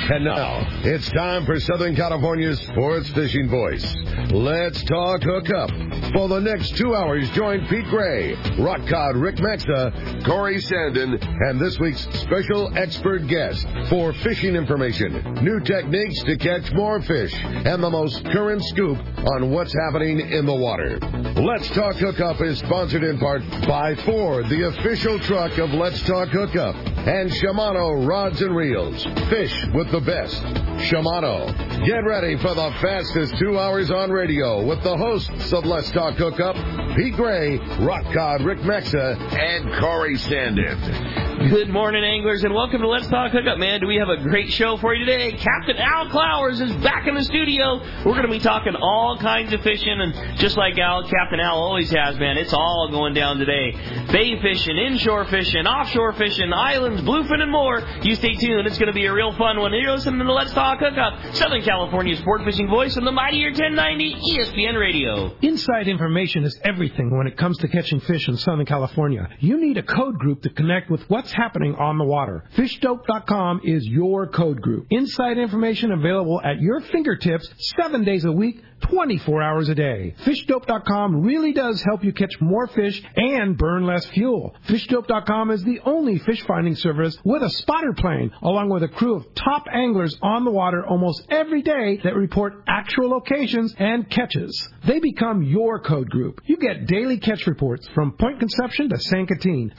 And now, it's time for Southern California's sports fishing voice. Let's Talk Hookup. For the next 2 hours, join Pete Gray, Rock Cod Rick Maxa, Corey Sandin, and this week's special expert guest for fishing information, new techniques to catch more fish, and the most current scoop on what's happening in the water. Let's Talk Hookup is sponsored in part by Ford, the official truck of Let's Talk Hookup, and Shimano Rods and Reels. Fish with the best. Shimano. Get ready for the fastest 2 hours on radio with the hosts of Let's Talk Hookup, Pete Gray, Rock Cod Rick Maxa, and Corey Sandin. Good morning, anglers, and welcome to Let's Talk Hookup, man. Do we have a great show for you today? Captain Al Clowers is back in the studio. We're going to be talking all kinds of fishing, and just like Captain Al always has, man, it's all going down today. Bay fishing, inshore fishing, offshore fishing, islands, bluefin, and more. You stay tuned. It's going to be a real fun one. You're listening to Let's Talk Hookup, Southern California's sport fishing voice on the mightier 1090 ESPN Radio. Inside information is everything when it comes to catching fish in Southern California. You need a code group to connect with what's happening on the water. FishDope.com is your code group. Inside information available at your fingertips 7 days a week, 24 hours a day. FishDope.com really does help you catch more fish and burn less fuel. FishDope.com is the only fish finding service with a spotter plane, along with a crew of top anglers on the water almost every day that report actual locations and catches. They become your code group. You get daily catch reports from Point Conception to San Quintin,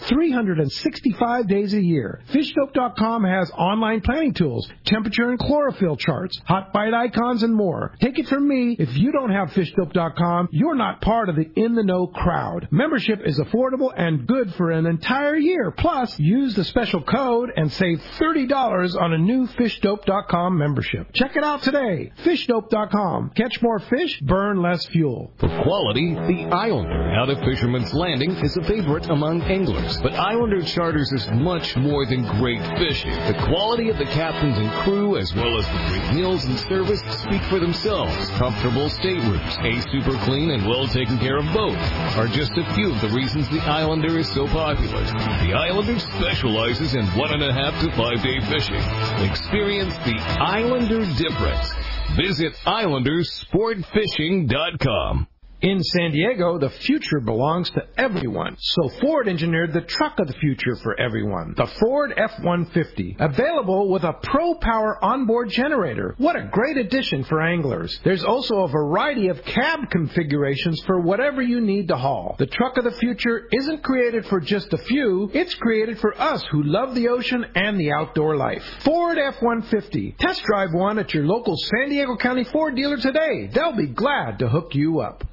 365 days a year. FishDope.com has online planning tools, temperature and chlorophyll charts, hot bite icons, and more. Take it from me, if you don't have FishDope.com, you're not part of the in-the-know crowd. Membership is affordable and good for an entire year. Plus, use the special code and save $30 on a new FishDope.com membership. Check it out today. FishDope.com. Catch more fish, burn less fuel. For quality, the Islander out of Fisherman's Landing is a favorite among anglers. But Islander Charters is much more than great fishing. The quality of the captains and crew, as well as the great meals and service, speak for themselves. Comfortable staterooms, a super clean and well taken care of boat are just a few of the reasons the Islander is so popular. The Islander specializes in 1.5 to 5 day fishing. Experience the Islander difference. Visit IslandersSportFishing.com. In San Diego, the future belongs to everyone. So Ford engineered the truck of the future for everyone, the Ford F-150, available with a Pro Power onboard generator. What a great addition for anglers. There's also a variety of cab configurations for whatever you need to haul. The truck of the future isn't created for just a few. It's created for us who love the ocean and the outdoor life. Ford F-150. Test drive one at your local San Diego County Ford dealer today. They'll be glad to hook you up.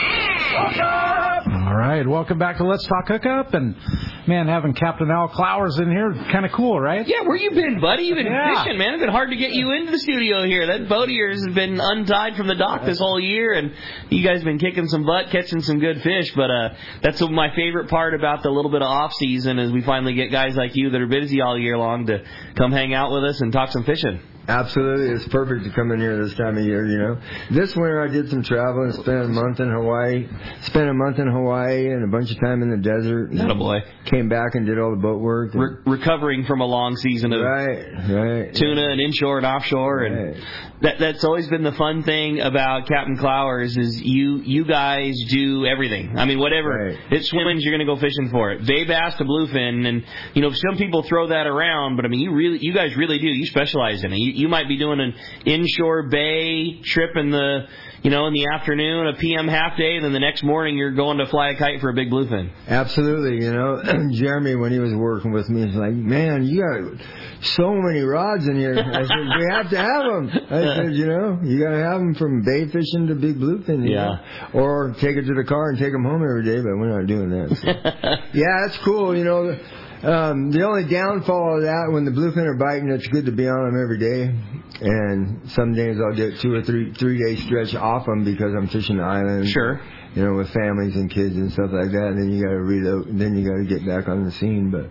All right, welcome back to Let's Talk Hookup, and man, having Captain Al Clowers in here, kind of cool, right? Yeah, where you been, buddy? You've been fishing, man. It's been hard to get you into the studio here. That boat of yours has been untied from the dock this whole year, and you guys have been kicking some butt, catching some good fish. But that's my favorite part about the little bit of off season is we finally get guys like you that are busy all year long to come hang out with us and talk some fishing. Absolutely. It's perfect to come in here this time of year, you know. This winter I did some traveling, spent a month in Hawaii and a bunch of time in the desert. Attaboy. Came back and did all the boat work. Recovering from a long season of tuna and inshore and offshore. Right. And that's always been the fun thing about Captain Clowers is you guys do everything. I mean, whatever. Right. It swims, you're going to go fishing for it. Bay bass to bluefin. And, you know, some people throw that around, but, I mean, you guys really do. You specialize in it. You might be doing an inshore bay trip in the afternoon, a PM half day, and then the next morning you're going to fly a kite for a big bluefin. Absolutely. You know, Jeremy, when he was working with me, was like, man, you got so many rods in here. I said, we have to have them. I said, you know, you got to have them from bay fishing to big bluefin. You know? Or take it to the car and take them home every day, but we're not doing that. So. Yeah, that's cool, you know. The only downfall of that, when the bluefin are biting, it's good to be on them every day. And some days I'll get 2 or 3 day stretch off them because I'm fishing the island. Sure. You know, with families and kids and stuff like that. And then you got to reload. And then you got to get back on the scene. But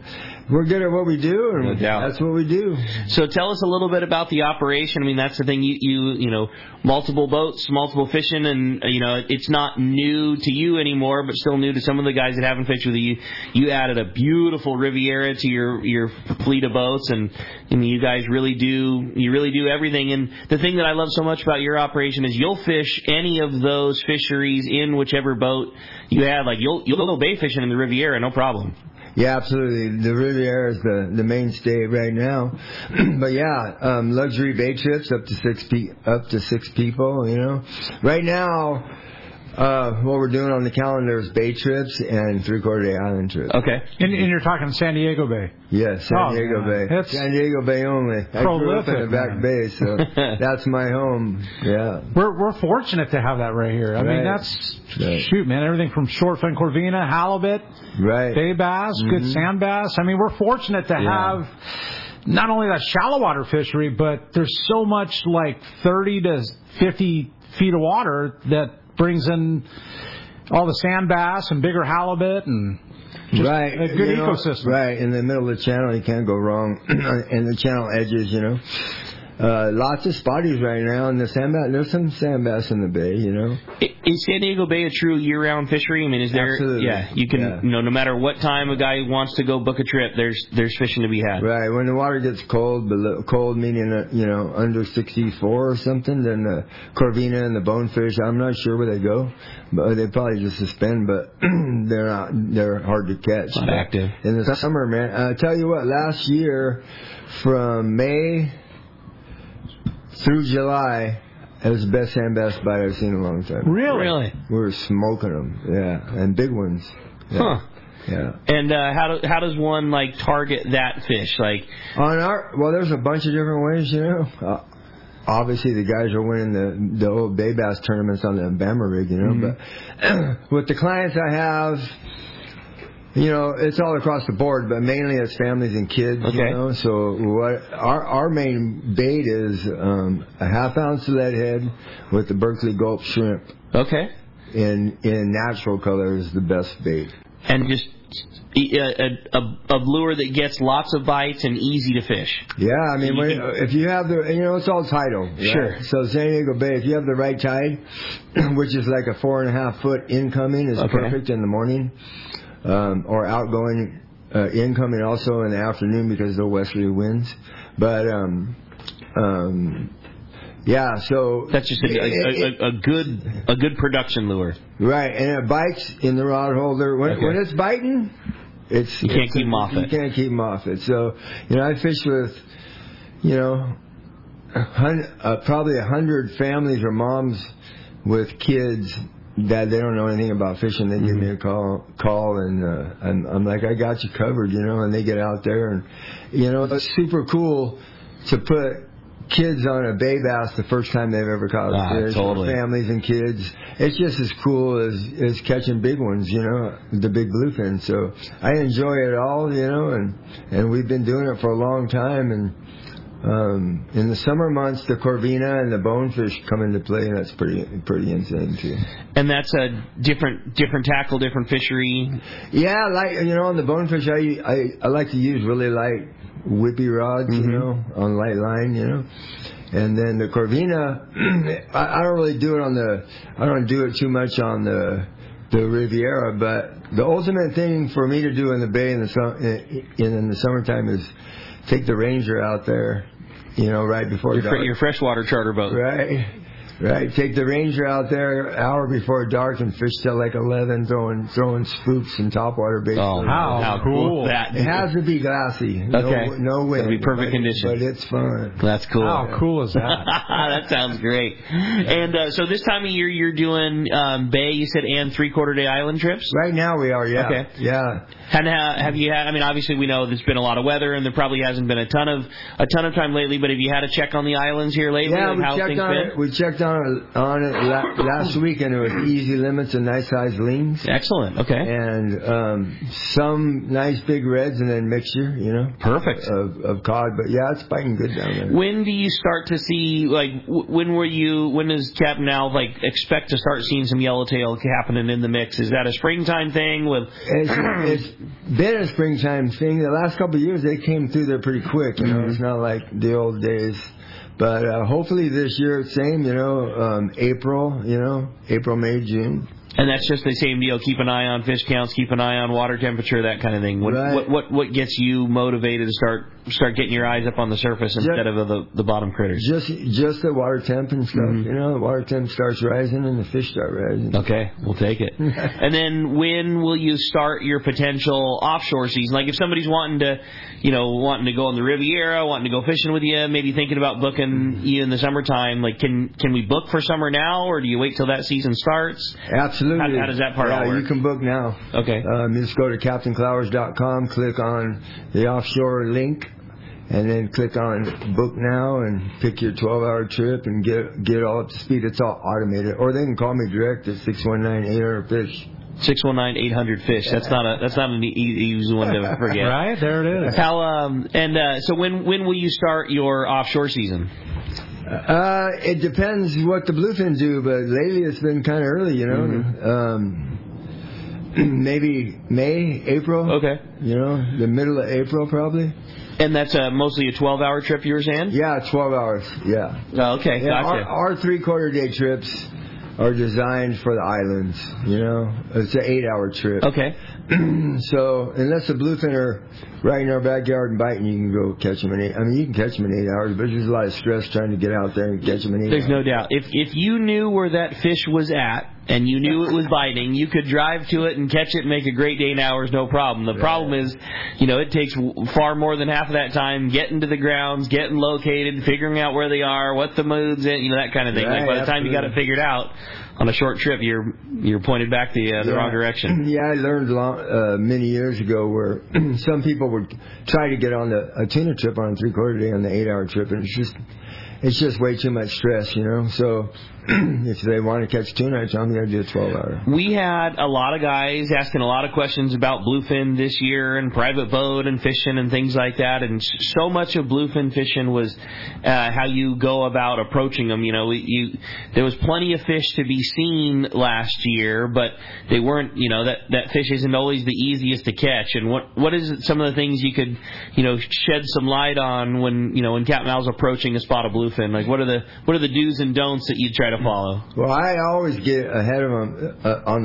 we're good at what we do, and No doubt. that's what we do. So tell us a little bit about the operation. I mean, that's the thing. You know, multiple boats, multiple fishing, and it's not new to you anymore, but still new to some of the guys that haven't fished with you. You added a beautiful Riviera to your fleet of boats, and I mean, you guys really do everything. And the thing that I love so much about your operation is you'll fish any of those fisheries in whichever boat you have. Like you'll go bay fishing in the Riviera, no problem. Yeah, absolutely. The Riviera is the mainstay right now. But yeah, luxury bay trips up to six people. You know, right now. What we're doing on the calendar is bay trips and three-quarter-day island trips. Okay. And you're talking San Diego Bay. Yes, San Diego Bay. That's San Diego Bay only. I grew up in the back bay, so that's my home. Yeah. We're fortunate to have that right here. I mean, that's shoot, man. Everything from shortfin corvina, halibut, bay bass, good sand bass. I mean, we're fortunate to have not only that shallow water fishery, but there's so much like 30 to 50 feet of water that brings in all the sand bass and bigger halibut and just a good ecosystem. Right, in the middle of the channel, you can't go wrong. In the channel edges, you know. Lots of spotties right now, and there's some sand bass in the bay, you know. Is San Diego Bay a true year-round fishery? I mean, is there? Absolutely. Yeah, you can, no matter what time a guy wants to go book a trip, there's fishing to be had. Right. When the water gets cold meaning under 64 or something, then the corvina and the bonefish, I'm not sure where they go, but they probably just suspend. But they're hard to catch. Not active in the summer, man. I tell you what, last year from May through July, it was the best sand bass bite I've seen in a long time. Really? We were smoking them, and big ones. Yeah. Huh. Yeah. And how does one like target that fish? Like there's a bunch of different ways, you know. Obviously, the guys are winning the old bay bass tournaments on the Bama rig, you know. But with the clients I have, you know, it's all across the board, but mainly it's families and kids, you know. So what our main bait is a half-ounce lead head with the Berkeley Gulp shrimp. Okay. In natural color is the best bait. And just a lure that gets lots of bites and easy to fish. Yeah, I mean, if you have it's all tidal. Right? Sure. So San Diego Bay, if you have the right tide, which is like a 4.5 foot incoming, is perfect in the morning. Or outgoing, incoming also in the afternoon because of the westerly winds. But, so that's just a good production lure. Right, and it bites in the rod holder. When it's biting, you can't keep them off it. You can't keep them off it. So, I fish with, probably 100 families or moms with kids that they don't know anything about fishing. They give me a call, and I'm like, I got you covered, and they get out there, and it's super cool to put kids on a bay bass the first time they've ever caught a fish. Totally. Families and kids. It's just as cool as catching big ones, the big bluefin. So I enjoy it all, and we've been doing it for a long time, and in the summer months, the corvina and the bonefish come into play, and that's pretty insane too. And that's a different tackle, different fishery. Yeah, like on the bonefish, I like to use really light whippy rods, on light line, and then the corvina, I don't really do it I don't do it too much on the Riviera, but the ultimate thing for me to do in the bay in the summertime is take the Ranger out there, right before dark. Your freshwater charter boat. Right. Take the Ranger out there an hour before dark and fish till like 11, throwing spooks and topwater baits. Oh, how cool! It has to be glassy. Okay. No wind. It'll be perfect condition. But it's fun. That's cool. How cool is that? That sounds great. And so this time of year you're doing bay, you said, and 3/4-day island trips? Right now we are, yeah. Okay. Yeah. And have you had? I mean, obviously we know there's been a lot of weather, and there probably hasn't been a ton of time lately. But have you had a check on the islands here lately? Yeah, how things been? We checked on down on it last week, and it was easy limits and nice sized lings. Excellent. Okay. And some nice big reds, and then mixture, Perfect. Of cod. But yeah, it's biting good down there. When do you start to see, when does Captain Al expect to start seeing some yellowtail happening in the mix? Is that a springtime thing with? It's been a springtime thing. The last couple of years they came through there pretty quick. It's not like the old days. But hopefully this year it's same. April, May, June. And that's just the same deal. Keep an eye on fish counts, keep an eye on water temperature, that kind of thing. What gets you motivated to start getting your eyes up on the surface instead of the bottom critters? Just the water temp and stuff. The water temp starts rising and the fish start rising. Okay, we'll take it. And then when will you start your potential offshore season? Like if somebody's wanting to go on the Riviera, wanting to go fishing with you, maybe thinking about booking you in the summertime, can we book for summer now, or do you wait till that season starts? Absolutely. How does that part all work? You can book now. Okay. Just go to CaptainClowers.com, click on the offshore link, and then click on book now and pick your 12-hour trip and get all up to speed. It's all automated. Or they can call me direct at 619-800-FISH. 619-800-FISH. That's not an easy one to forget. Right, there it is. So when will you start your offshore season? It depends what the bluefin do, but lately it's been kind of early, maybe May, April. Okay. The middle of April probably. And that's mostly a 12-hour trip, you were saying? Yeah, 12 hours. Yeah. Oh, okay. Yeah, gotcha. Our 3/4 day trips are designed for the islands. It's an 8-hour trip. Okay. So unless the bluefin are right in our backyard and biting, you can go catch them in 8. I mean, you can catch them in 8 hours, but there's a lot of stress trying to get out there and catch them in 8 There's hours. no doubt. If you knew where that fish was at and you knew it was biting, you could drive to it and catch it and make a great day in hours, no problem. The problem is, it takes far more than half of that time getting to the grounds, getting located, figuring out where they are, what the mood's in, that kind of thing. Right, by the time you got it figured out, on a short trip, you're pointed back the wrong direction. Yeah, I learned many years ago where some people would try to get on a tuna trip on a 3/4 day on the 8-hour trip, and it's just way too much stress, So if they want to catch tuna, I tell them you got to do a 12-hour. We had a lot of guys asking a lot of questions about bluefin this year and private boat and fishing and things like that. And so much of bluefin fishing was how you go about approaching them. There was plenty of fish to be seen last year, but they weren't. That fish isn't always the easiest to catch. And what is some of the things you could shed some light on when Captain Al's approaching a spot of bluefin? Like what are the do's and don'ts that you try to follow? Well, I always get ahead of them on the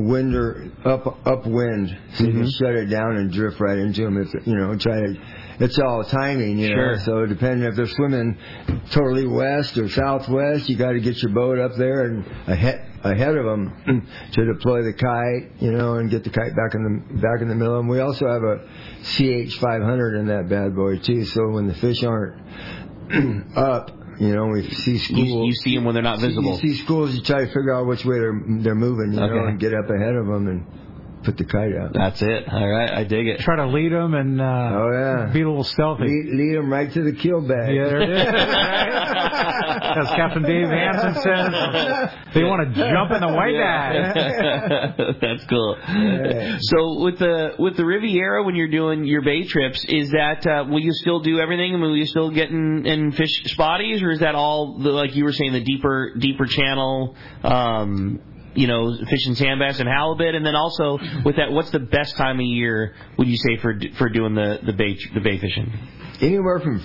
upwind, so you can shut it down and drift right into them. It's all timing, Sure. So depending if they're swimming totally west or southwest, you got to get your boat up there and ahead of them to deploy the kite, and get the kite back in the middle. And we also have a CH500 in that bad boy too. So when the fish aren't up, we see schools. You see them when they're not visible. You see schools. You try to figure out which way they're moving, and get up ahead of them and put the kite out. That's it. All right, I dig it. Try to lead them and be a little stealthy. Lead them right to the kill bag. Yeah, there it is. As Captain Dave Hansen says, they want to jump in the white bag. That's cool. Yeah. So with the Riviera, when you're doing your bay trips, is that will you still do everything? I mean, will you still get in fish spotties, or is that all like you were saying, the deeper channel? Fishing sand bass and halibut, and then also with that, what's the best time of year would you say for doing the bay fishing? Anywhere from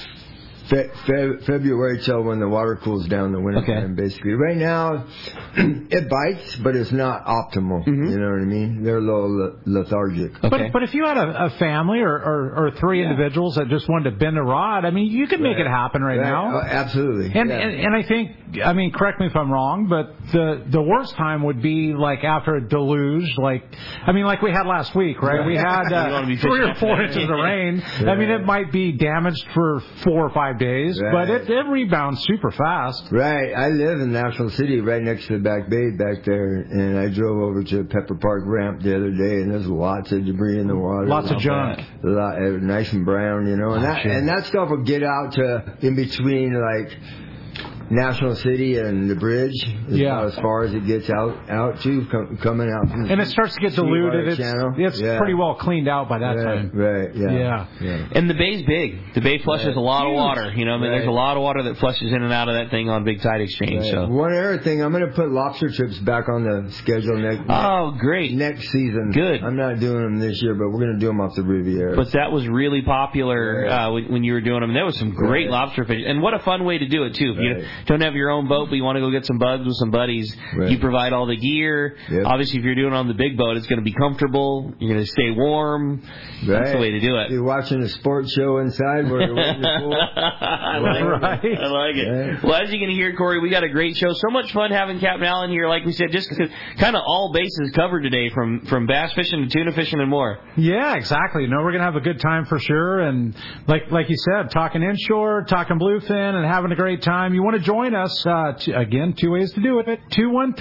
February till when the water cools down, the winter time, basically. Right now, it bites, but it's not optimal. Mm-hmm. You know what I mean? They're a little lethargic. Okay. But if you had a family or three individuals that just wanted to bend a rod, I mean, you could make it happen right now. Oh, absolutely. And I think, correct me if I'm wrong, but the worst time would be like after a deluge, like we had last week, right? We had 3 or 4 inches of rain. Yeah. I mean, it might be damaged for 4 or 5 days, but it rebounds super fast. Right. I live in National City, right next to the Back Bay back there, and I drove over to Pepper Park Ramp the other day, and there's lots of debris in the water. Lots of junk. Nice and brown, and that stuff will get out to in between like National City and the bridge is about as far as it gets out to coming out from the and it starts to get diluted. It's pretty well cleaned out by that time. Right. Yeah. And the bay's big. The bay flushes a lot of water. You know, I mean, there's a lot of water that flushes in and out of that thing on Big Tide Exchange. So one other thing, I'm going to put lobster trips back on the schedule next season. Good. I'm not doing them this year, but we're going to do them off the Riviera. But that was really popular when you were doing them. There was some great lobster fish, and what a fun way to do it too. If you don't have your own boat, but you want to go get some bugs with some buddies, you provide all the gear. Yep. Obviously, if you're doing it on the big boat, it's going to be comfortable. You're going to stay warm. That's the way to do it. You're watching a sports show inside where you're waiting the pool. I like it. Yeah. Well, as you can hear, Corey, we got a great show. So much fun having Captain Allen here. Like we said, just kind of all bases covered today, from bass fishing to tuna fishing and more. Yeah, exactly. No, we're going to have a good time for sure. And like you said, talking inshore, talking bluefin, and having a great time. You want to join us, again, 2 ways to do it.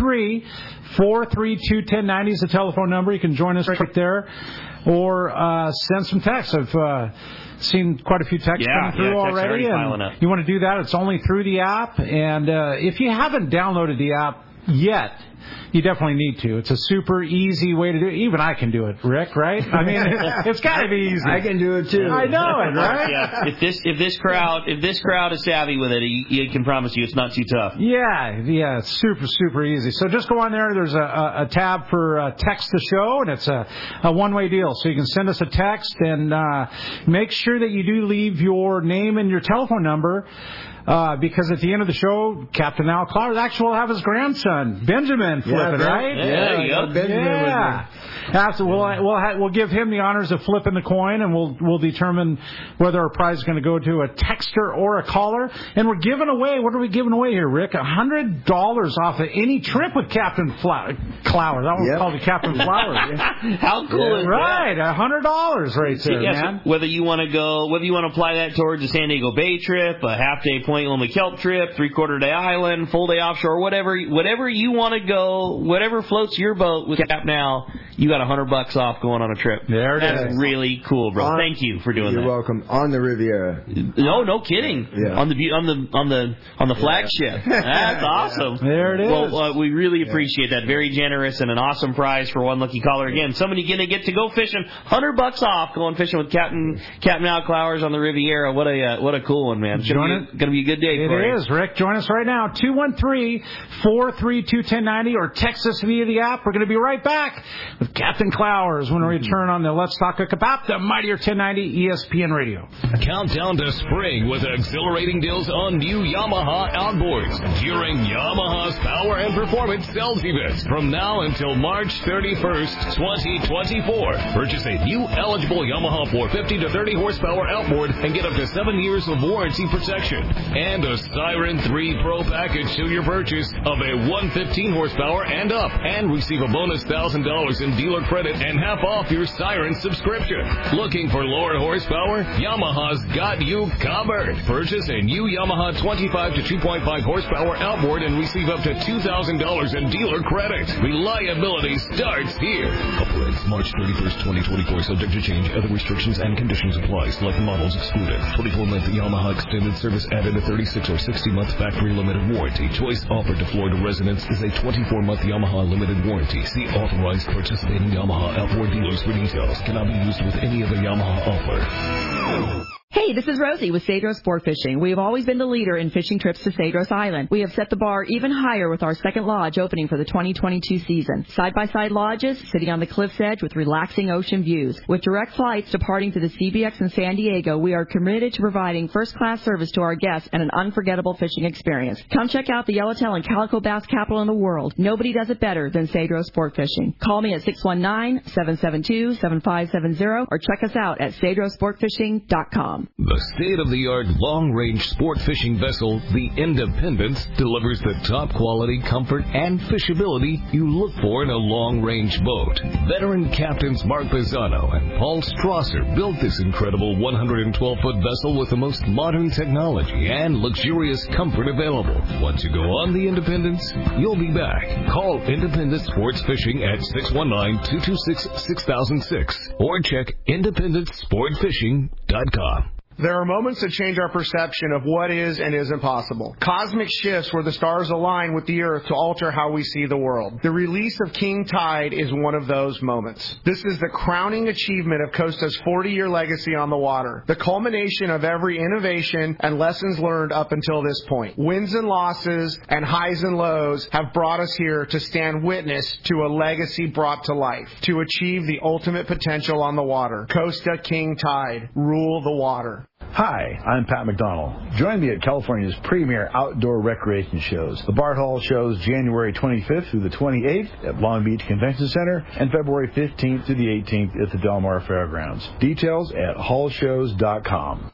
213-432-1090 is the telephone number. You can join us right there. Or send some texts. I've seen quite a few texts coming through already. And you want to do that, it's only through the app. And if you haven't downloaded the app yet, you definitely need to. It's a super easy way to do it. Even I can do it, Rick, right? I mean, it's got to be easy. I can do it too. I know it, right? Yeah. If this crowd is savvy with it, you can promise you it's not too tough. Yeah, it's super easy. So just go on there. There's a tab for text the show, and it's a one-way deal. So you can send us a text, and make sure that you do leave your name and your telephone number. Because at the end of the show, Captain Al Clowers actually will have his grandson, Benjamin, flipping, right? Yeah, there you go. Benjamin we'll give him the honors of flipping the coin, and we'll determine whether our prize is going to go to a texter or a caller. And we're giving away, what are we giving away here, Rick? $100 off of any trip with Captain Clowers. I want to call you Captain Flowers. How cool is that? Right, $100 right there, man. So whether you want to apply that towards a San Diego Bay trip, a half-day Point Loma Kelp trip, 3/4 day island, full day offshore, whatever you want to go, whatever floats your boat with Captain Al, you got $100 off going on a trip. There it is. That's really cool, bro. Thank you for doing that. You're welcome. On the Riviera. No kidding. Yeah. On the flagship. That's awesome. There it is. Well, we really appreciate that. Very generous and an awesome prize for one lucky caller. Again, somebody going to get to go fishing. $100 off going fishing with Captain Al Clowers on the Riviera. What a cool one, man. It's going to be a good day for you. It is, Rick. Join us right now. 213-432-1090 or text us via the app. We're going to be right back with Captain Clowers when we return on the Let's Talk Hookup app, the Mightier 1090 ESPN Radio. Countdown to spring with exhilarating deals on new Yamaha outboards during Yamaha's Power and Performance Sales Events from now until March 31st, 2024. Purchase a new eligible Yamaha 450 to 30 horsepower outboard and get up to 7 years of warranty protection. And a Siren 3 Pro package to your purchase of a 115 horsepower and up, and receive a bonus $1,000 in dealer credit and half off your Siren subscription. Looking for lower horsepower? Yamaha's got you covered. Purchase a new Yamaha 25 to 2.5 horsepower outboard and receive up to $2,000 in dealer credit. Reliability starts here. Operates March 31st, 2024. Subject to change. Other restrictions and conditions apply. Select models excluded. 24-month Yamaha extended service added a 36 or 60-month factory limited warranty. Choice offered to Florida residents is a 24-month Yamaha limited warranty. See authorized participating Yamaha outboard dealers for details. Cannot be used with any other Yamaha offer. Hey, this is Rosie with Cedros Sport Fishing. We have always been the leader in fishing trips to Cedros Island. We have set the bar even higher with our second lodge opening for the 2022 season. Side-by-side lodges sitting on the cliff's edge with relaxing ocean views. With direct flights departing to the CBX in San Diego, we are committed to providing first-class service to our guests and an unforgettable fishing experience. Come check out the Yellowtail and Calico Bass capital in the world. Nobody does it better than Cedros Sport Fishing. Call me at 619-772-7570 or check us out at cedrosportfishing.com. The state-of-the-art long-range sport fishing vessel, the Independence, delivers the top quality, comfort, and fishability you look for in a long-range boat. Veteran captains Mark Pisano and Paul Strasser built this incredible 112-foot vessel with the most modern technology and luxurious comfort available. Once you go on the Independence, you'll be back. Call Independence Sports Fishing at 619-226-6006 or check IndependenceSportFishing.com. There are moments that change our perception of what is and isn't possible. Cosmic shifts where the stars align with the Earth to alter how we see the world. The release of King Tide is one of those moments. This is the crowning achievement of Costa's 40-year legacy on the water, the culmination of every innovation and lessons learned up until this point. Wins and losses and highs and lows have brought us here to stand witness to a legacy brought to life, to achieve the ultimate potential on the water. Costa King Tide, rule the water. Hi, I'm Pat McDonald. Join me at California's premier outdoor recreation shows. The Bart Hall shows January 25th through the 28th at Long Beach Convention Center and February 15th through the 18th at the Del Mar Fairgrounds. Details at hallshows.com.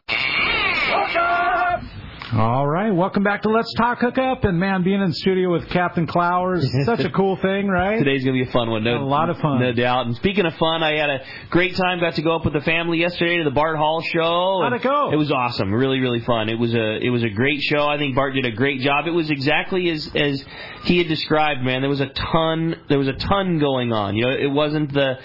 All right, welcome back to Let's Talk Hookup. And, man, being in the studio with Captain Clowers, such a cool thing, right? Today's going to be a fun one. A lot of fun. No doubt. And speaking of fun, I had a great time. Got to go up with the family yesterday to the Bart Hall show. How'd it go? It was awesome. Really, really fun. It was a great show. I think Bart did a great job. It was exactly as he had described, man. There was a ton going on. You know, it wasn't the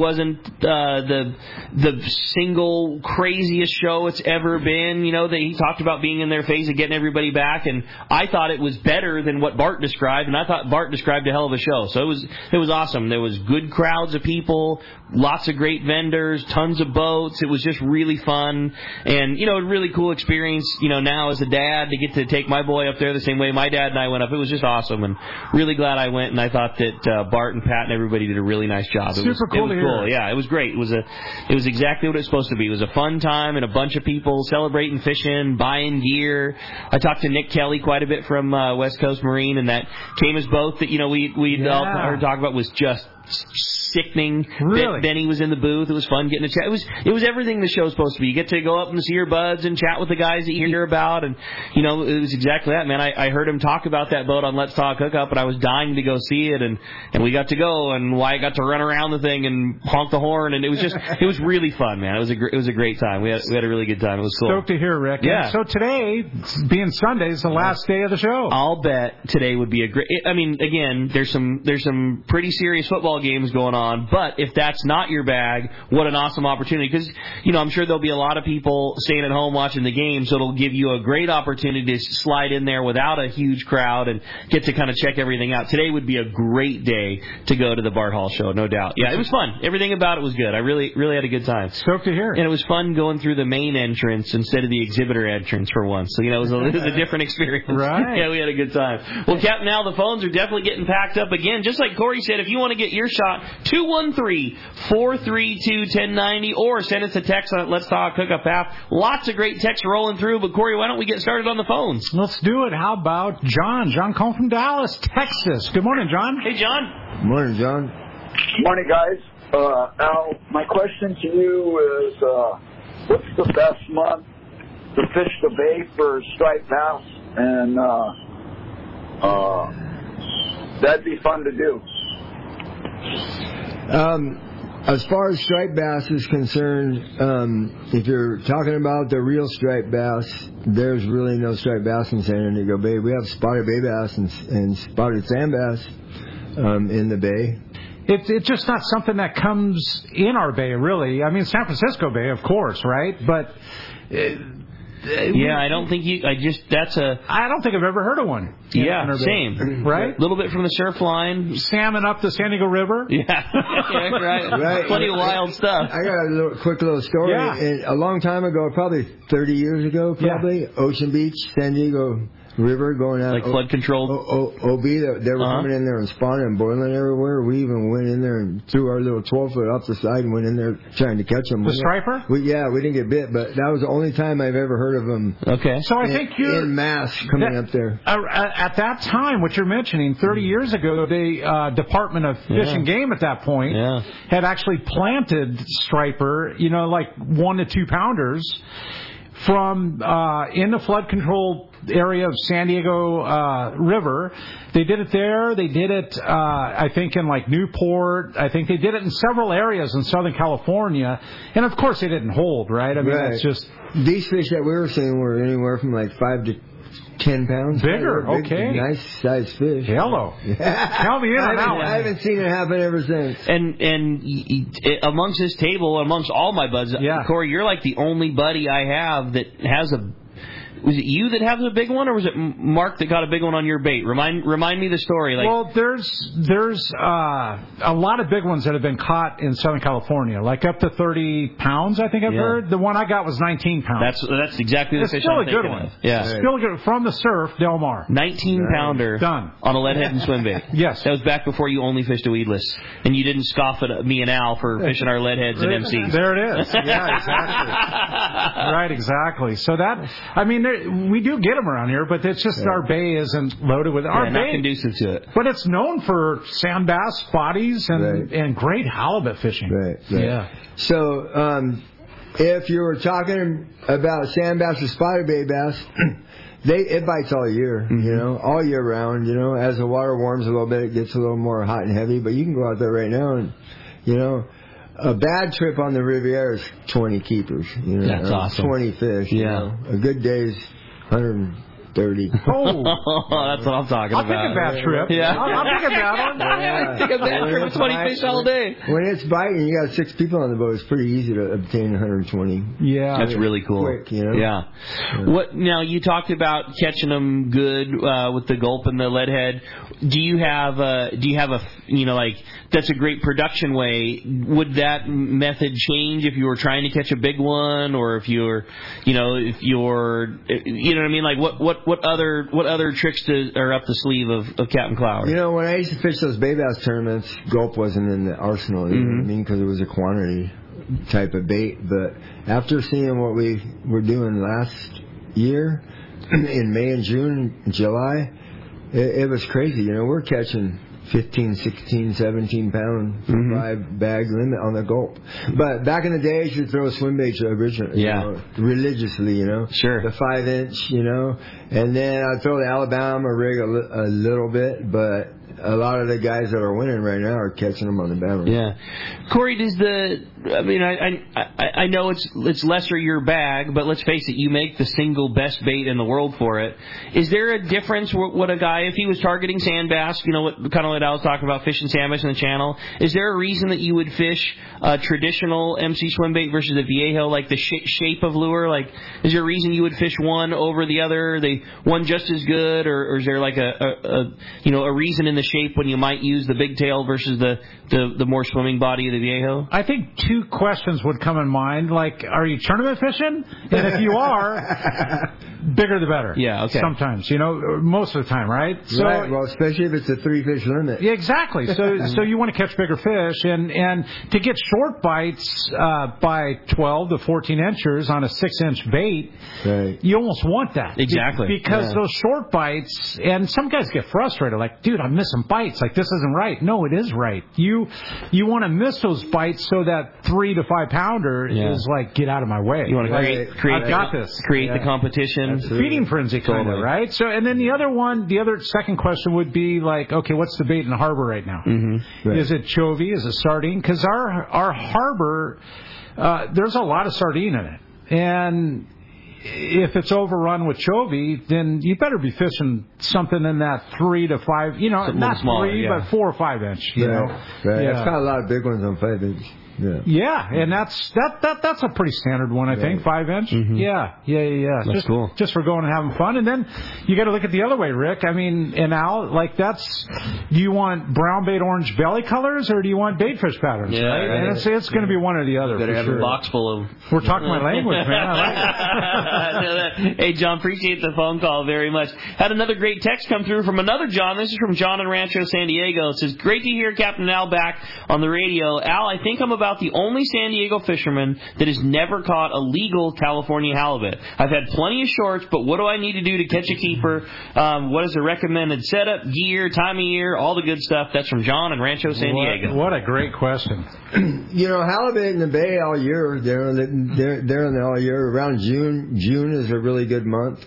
single craziest show it's ever been. You know, that he talked about being in their face and getting everybody back, and I thought it was better than what Bart described, and I thought Bart described a hell of a show. So it was awesome. There was good crowds of people, lots of great vendors, tons of boats. It was just really fun, and, you know, a really cool experience, you know, now as a dad to get to take my boy up there the same way my dad and I went up. It was just awesome, and really glad I went, and I thought that Bart and Pat and everybody did a really nice job. It was cool to hear. Yeah, it was great. It was exactly what it was supposed to be. It was a fun time and a bunch of people celebrating fishing, buying gear. I talked to Nick Kelly quite a bit from West Coast Marine, and that Camus boat that, you know, we all heard talk about was just sickening. Really? Benny was in the booth. It was fun getting to chat. It was everything the show's supposed to be. You get to go up and see your buds and chat with the guys that you hear about, and, you know, it was exactly that, man. I heard him talk about that boat on Let's Talk Hookup, and I was dying to go see it, and we got to go, and Wyatt got to run around the thing and honk the horn, and it was really fun, man. It was a great time. We had a really good time. It was cool. Stoked to hear, Rick. Yeah. And so today, being Sunday, is the last day of the show. I'll bet today would be a great. I mean, again, there's some pretty serious football games going on, but if that's not your bag, what an awesome opportunity. Because, you know, I'm sure there'll be a lot of people staying at home watching the game, so it'll give you a great opportunity to slide in there without a huge crowd and get to kind of check everything out. Today would be a great day to go to the Bart Hall show, no doubt. Yeah, it was fun. Everything about it was good. I really had a good time. Stoked to hear. And it was fun going through the main entrance instead of the exhibitor entrance for once. So, you know, it was a different experience. Right. Yeah, we had a good time. Well, Captain Al, the phones are definitely getting packed up again. Just like Corey said, if you want to get your shot, 213-432-1090, or send us a text on Let's Talk Hookup app. Lots of great texts rolling through, but Corey, why don't we get started on the phones? Let's do it. How about John? John calling from Dallas, Texas. Good morning, John. Hey, John. Good morning, John. Good morning, guys. Al, my question to you is, what's the best month to fish the bay for striped bass? And that'd be fun to do. As far as striped bass is concerned, if you're talking about the real striped bass, there's really no striped bass in San Diego Bay. We have spotted bay bass and spotted sand bass in the bay. It's just not something that comes in our bay, really. I mean, San Francisco Bay, of course, right? But yeah, I don't think I don't think I've ever heard of one. Yeah, same. Right? A little bit from the surf line. Salmon up the San Diego River. Yeah, right. Plenty of wild stuff. I got a quick little story. Yeah. And a long time ago, probably 30 years ago, Ocean Beach, San Diego River going out. Like flood controlled? OB, they were coming in there and spawning and boiling everywhere. We even went in there and threw our little 12-foot off the side and went in there trying to catch them. The striper? We didn't get bit, but that was the only time I've ever heard of them. Okay. So I think you're in mass coming up there. At that time, what you're mentioning, 30 years ago, the Department of Fish and Game at that point had actually planted striper, you know, like 1 to 2 pounders from in the flood control area of San Diego River. They did it there. They did it, I think, in like Newport. I think they did it in several areas in Southern California. And, of course, they didn't hold, right? I mean, it's just... These fish that we were seeing were anywhere from like 5 to 10 pounds. Bigger, Big, okay. Nice size fish. Hello. Tell me in on that one. I haven't seen it happen ever since. And amongst this table, amongst all my buds, Corey, you're like the only buddy I have that has a... Was it you that has a big one, or was it Mark that got a big one on your bait? Remind me the story. Well, there's a lot of big ones that have been caught in Southern California, like up to 30 pounds, I think I've heard. The one I got was 19 pounds. That's exactly the fish I'm thinking of. It's still a good one. Yeah. Still good. From the surf, Del Mar. 19-pounder. Done. On a leadhead and swim bait. Yes. That was back before you only fished a weedless. And you didn't scoff at me and Al for fishing our leadheads and MCs. There it is. Yeah, exactly. Right, exactly. So that, I mean, we do get them around here, but it's just our bay isn't loaded with our bay. Not conducive to it. But it's known for sand bass, spotties, and great halibut fishing. Right. Yeah. So, if you were talking about sand bass or spotted bay bass, it bites all year, you know, all year round. You know, as the water warms a little bit, it gets a little more hot and heavy. But you can go out there right now and, you know. A bad trip on the Riviera is 20 keepers. You know, that's awesome. 20 fish. You know. A good day's 130. Oh, that's what I'm talking about. I'll take a bad trip. Yeah. I'll take a bad one. I'll take a bad trip with 20 fish all day. When it's biting, you got 6 people on the boat. It's pretty easy to obtain 120. Yeah. That's really cool. Quick, you know? Yeah. What now? You talked about catching them good with the gulp and the leadhead. Do you have a you know, like, that's a great production way? Would that method change if you were trying to catch a big one, or if you're, you know what I mean? Like, what other tricks are up the sleeve of Captain Clowers? You know, when I used to fish those bay bass tournaments, gulp wasn't in the arsenal. You know what I mean? Because it was a quantity type of bait. But after seeing what we were doing last year in May and June and July, it was crazy. You know, we're catching 15, 16, 17 pound 5 bag limit on the gulp. But back in the day, I used to throw swim baits originally, you know, religiously, you know. Sure. The 5-inch, you know. And then I'd throw the Alabama rig a little bit, but a lot of the guys that are winning right now are catching them on the Bama. Yeah. Corey, I know it's lesser your bag, but let's face it, you make the single best bait in the world for it. Is there a difference what a guy, if he was targeting sand bass, you know, what kind of like I was talking about fishing sand bass in the channel, is there a reason that you would fish a traditional MC swim bait versus a Viejo, like the shape of lure? Like, is there a reason you would fish one over the other? Are they one just as good, or is there like a reason in the shape when you might use the big tail versus the more swimming body of the Viejo? I think 2 questions would come in mind. Like, are you tournament fishing? And if you are, bigger the better. Yeah, okay. Sometimes, you know, most of the time, right? So, right. Well, especially if it's a 3-fish limit. Yeah, exactly. So you want to catch bigger fish, and to get short bites by 12 to 14 inches on a 6-inch bait, you almost want that. Exactly. Because those short bites, and some guys get frustrated, like, dude, I'm missing bites. Like, this isn't right. No, it is right. You want to miss those bites so that 3 to 5 pounder is like, get out of my way. You want to create I've got this. Create the competition. Absolutely. Feeding frenzy kind of, right? So, and then the other second question would be like, okay, what's the bait in the harbor right now? Right. Is it chovy? Is it sardine? Because our harbor, there's a lot of sardine in it, and if it's overrun with chovy, then you better be fishing something in that 3 to 5, you know, something not smaller, 3, but 4 or 5 inch, you know. Right. I've got a lot of big ones on 5 inch. Yeah, and that's a pretty standard one, I think, 5 inch. Yeah. That's cool. Just for going and having fun, and then you got to look at the other way, Rick. I mean, and Al, like do you want brown bait, orange belly colors, or do you want bait fish patterns? Yeah, right. And it's going to be one or the other. Better have sure. a box full of. We're talking my language, man. I like Hey, John, appreciate the phone call very much. Had another great text come through from another John. This is from John in Rancho San Diego. It says, great to hear Captain Al back on the radio. Al, I think I'm about the only San Diego fisherman that has never caught a legal California halibut. I've had plenty of shorts, but what do I need to do to catch a keeper? What is the recommended setup, gear, time of year, all the good stuff? That's from John in Rancho San Diego. What a great question. You know, halibut in the bay all year. They're in the all year. Around June is a really good month.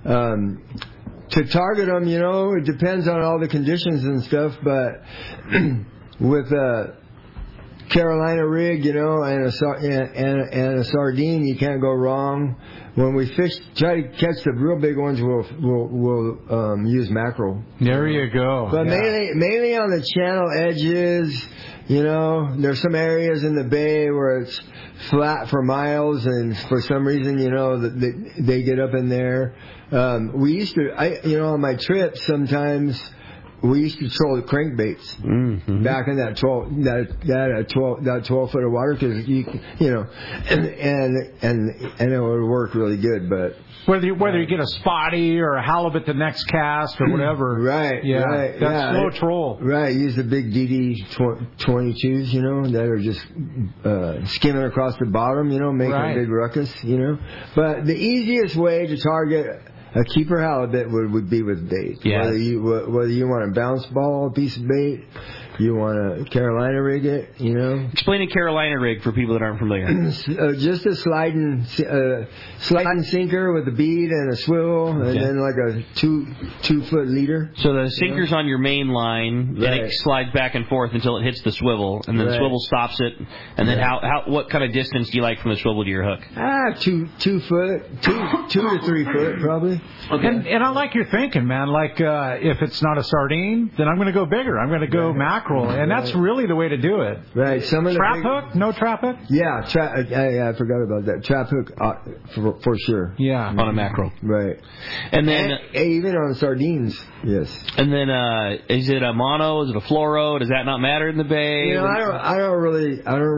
To target them, you know, it depends on all the conditions and stuff, but with Carolina rig, you know, and a sardine, you can't go wrong. When we try to catch the real big ones, we'll use mackerel. There you go. But mainly on the channel edges, you know, there's some areas in the bay where it's flat for miles, and for some reason, you know, they get up in there. We used to, on my trips sometimes. We used to troll the crankbaits back in that 12 foot of water, because and it would work really good. But whether you get a spotty or a halibut the next cast or whatever, right? Yeah, right, that's slow troll. Right, use the big DD 22s, you know, that are just skimming across the bottom, you know, making a big ruckus, you know. But the easiest way to target a keeper halibut would be with bait. Yeah. Whether you want a bounce ball, a piece of bait, you want to Carolina rig it, you know. Explain a Carolina rig for people that aren't familiar. Just a sliding sinker with a bead and a swivel, and then like a 2 foot leader. So the sinker's on your main line, and it slides back and forth until it hits the swivel, and then the swivel stops it. And then what kind of distance do you like from the swivel to your hook? 2 foot, 2 to 3 foot probably. Okay. And I like your thinking, man. Like if it's not a sardine, then I'm going to go bigger. I'm going to go mackerel, and that's really the way to do it. Right. Some of the trap hook? No trap hook? Yeah, I forgot about that. Trap hook for sure. Yeah. On a mackerel. Right. And then even on sardines, yes. And then is it a mono? Is it a fluoro? Does that not matter in the bay? You know, I don't really.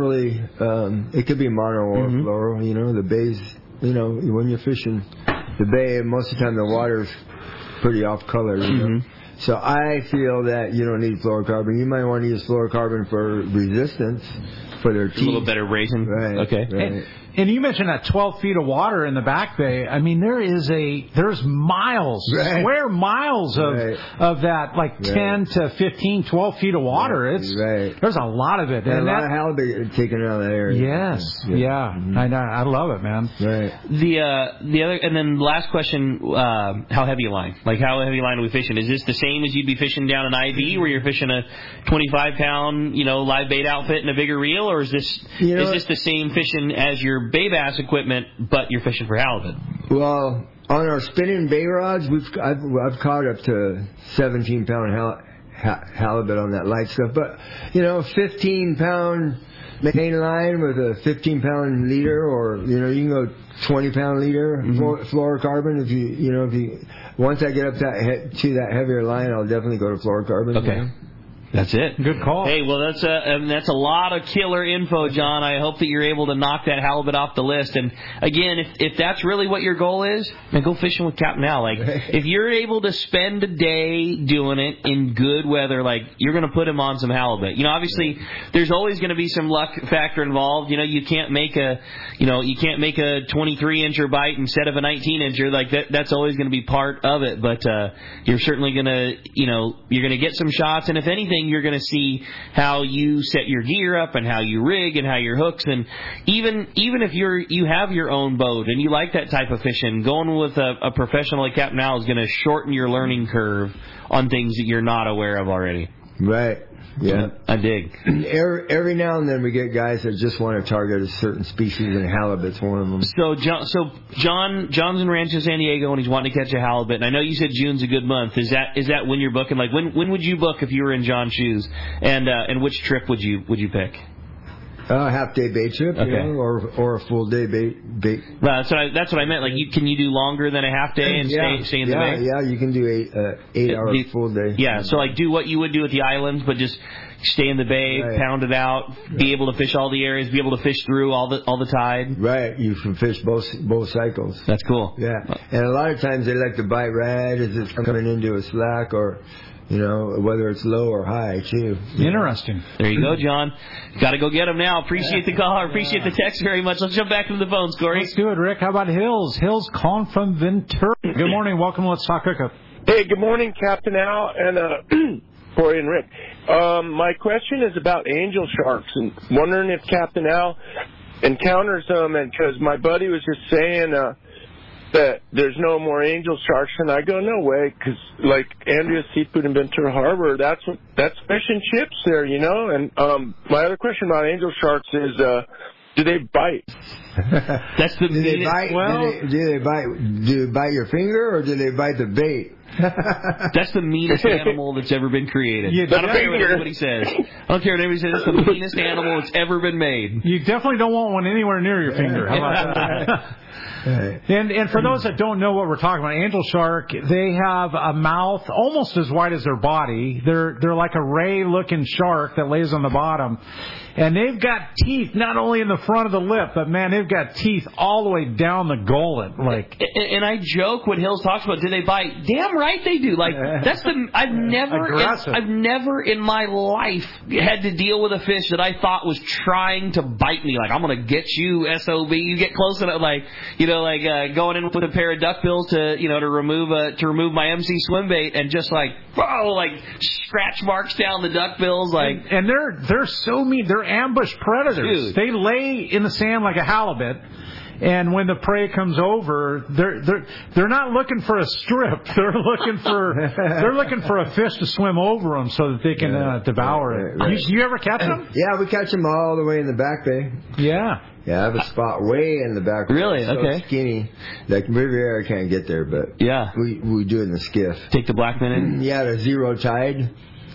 It could be mono or fluoro. You know, the bays. You know, when you're fishing the bay, most of the time the water's pretty off color. You know? So I feel that you don't need fluorocarbon. You might want to use fluorocarbon for resistance for their teeth. A little better raising. Right. Okay. Right. And you mentioned that 12 feet of water in the back bay. I mean, there's miles, square miles of that, like 10 to 15, 12 feet of water. There's a lot of it. And a lot of halibut taken out of that area. Yes. Yeah. I love it, man. Right. The other, and then last question, how heavy a line? Like, how heavy a line are we fishing? Is this the same as you'd be fishing down an IV where you're fishing a 25-pound, live bait outfit and a bigger reel? Or is this the same fishing as your bay bass equipment, but you're fishing for halibut? Well, on our spinning bay rods, I've caught up to 17-pound halibut on that light stuff. But 15-pound main line with a 15-pound leader, or you can go 20-pound leader fluorocarbon. If you once I get up to that heavier line, I'll definitely go to fluorocarbon. Okay. That's it. Good call. Hey, well, that's a lot of killer info, John. I hope that you're able to knock that halibut off the list. And again, if that's really what your goal is, then go fishing with Captain Al. Like, if you're able to spend a day doing it in good weather, like, you're going to put him on some halibut. Obviously, there's always going to be some luck factor involved. You can't make a 23-incher bite instead of a 19-incher. Like that's always going to be part of it. But you're certainly going to, you're going to get some shots, and if anything, you're going to see how you set your gear up and how you rig and how your hooks, and even if you have your own boat and you like that type of fishing, going with a professional like Captain Al is going to shorten your learning curve on things that you're not aware of already. Right. Yeah. I dig. Every now and then we get guys that just want to target a certain species, and halibut's one of them. So John's in Rancho San Diego, and he's wanting to catch a halibut. And I know you said June's a good month. Is that when you're booking? Like when would you book if you were in John's shoes? And which trip would you pick? A half-day bait trip, or a full-day bait. Well, that's what I meant. Like, can you do longer than a half day and stay in the bay? Yeah, you can do 8 hours full day. Yeah, so like do what you would do at the islands, but just stay in the bay, pound it out, be able to fish all the areas, be able to fish through all the tide. Right, you can fish both cycles. That's cool. Yeah, and a lot of times they like to bite right as it's coming into a slack, or whether it's low or high, too. Interesting. There you go, John. Got to go get him now. Appreciate the call. Appreciate the text very much. Let's jump back to the phones, Corey. Let's do it, Rick. How about Hills? Hills calling from Ventura. Good morning. Welcome to Let's Talk Hookup. Hey, good morning, Captain Al and Corey and Rick. My question is about angel sharks, and wondering if Captain Al encounters them, and because my buddy was just saying that there's no more angel sharks, and I go, no way, because like Andrea Seafood in Ventura Harbor, that's fish and chips there, you know. And my other question about angel sharks is, do they bite? That's the do they bite? Well, do they bite your finger, or do they bite the bait? That's the meanest animal that's ever been created. I don't care what anybody says. I don't care what anybody says. It's the meanest animal that's ever been made. You definitely don't want one anywhere near your finger. How about that? And for those that don't know what we're talking about, angel shark, they have a mouth almost as wide as their body. They're like a ray-looking shark that lays on the bottom. And they've got teeth not only in the front of the lip, but man, they've got teeth all the way down the gullet. Like, and I joke when Hills talks about, do they bite? Damn right they do. Like, that's the I've never in my life had to deal with a fish that I thought was trying to bite me. Like, I'm gonna get you, SOB. You get close enough, like, you know, like going in with a pair of duckbills to remove my MC swim bait, and just like scratch marks down the duckbills. Like, and they're so mean. They're ambush predators. Dude. They lay in the sand like a halibut, and when the prey comes over, they're not looking for a strip. They're looking for a fish to swim over them so that they can devour it. Right. You ever catch them? Yeah, we catch them all the way in the back bay. Yeah. Yeah, I have a spot way in the back. Really? So okay. Skinny. Like Riviera can't get there, but yeah, we do it in the skiff. Take the blackman in. Yeah, the zero tide.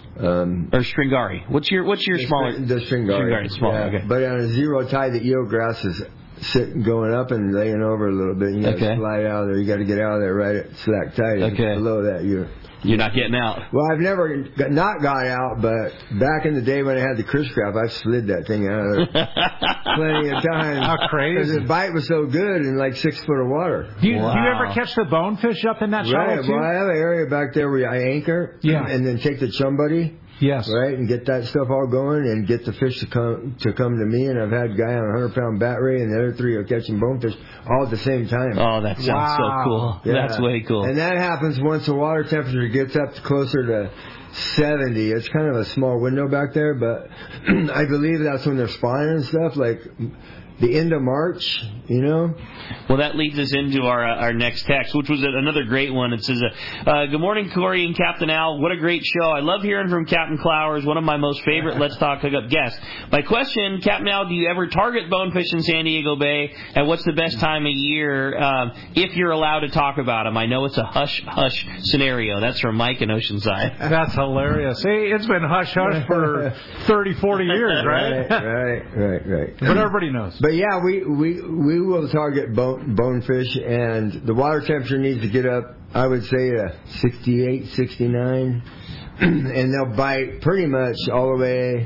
Or stringari. What's your smaller? The stringari. Smaller. Okay. But on a zero tide, the eelgrass is going up and laying over a little bit. You got to slide out of there. You got to get out of there right at slack tide. Okay. Below that, you're not getting out. Well, I've never not got out, but back in the day when I had the Chris-Craft, I've slid that thing out of there plenty of times. How crazy! Because the bite was so good in like 6 foot of water. Do you ever catch the bonefish up in that shallow too? Well, I have an area back there where I anchor, and then take the chum buddy. Yes. Right, and get that stuff all going, and get the fish to come to me. And I've had a guy on a 100-pound bat ray, and the other 3 are catching bonefish all at the same time. Oh, that sounds so cool. Yeah. That's way cool. And that happens once the water temperature gets up to closer to 70. It's kind of a small window back there, but I believe that's when they're spawning and stuff, like the end of March, you know. Well, that leads us into our next text, which was another great one. It says, good morning, Corey and Captain Al. What a great show. I love hearing from Captain Clowers, one of my most favorite Let's Talk Hookup guests. My question, Captain Al, do you ever target bonefish in San Diego Bay? And what's the best time of year if you're allowed to talk about them? I know it's a hush-hush scenario. That's from Mike in Oceanside. That's hilarious. Hey, it's been hush-hush for 30, 40 years, right? Right. But everybody knows. But yeah, we will target bonefish, and the water temperature needs to get up, I would say, 68, 69, and they'll bite pretty much all the way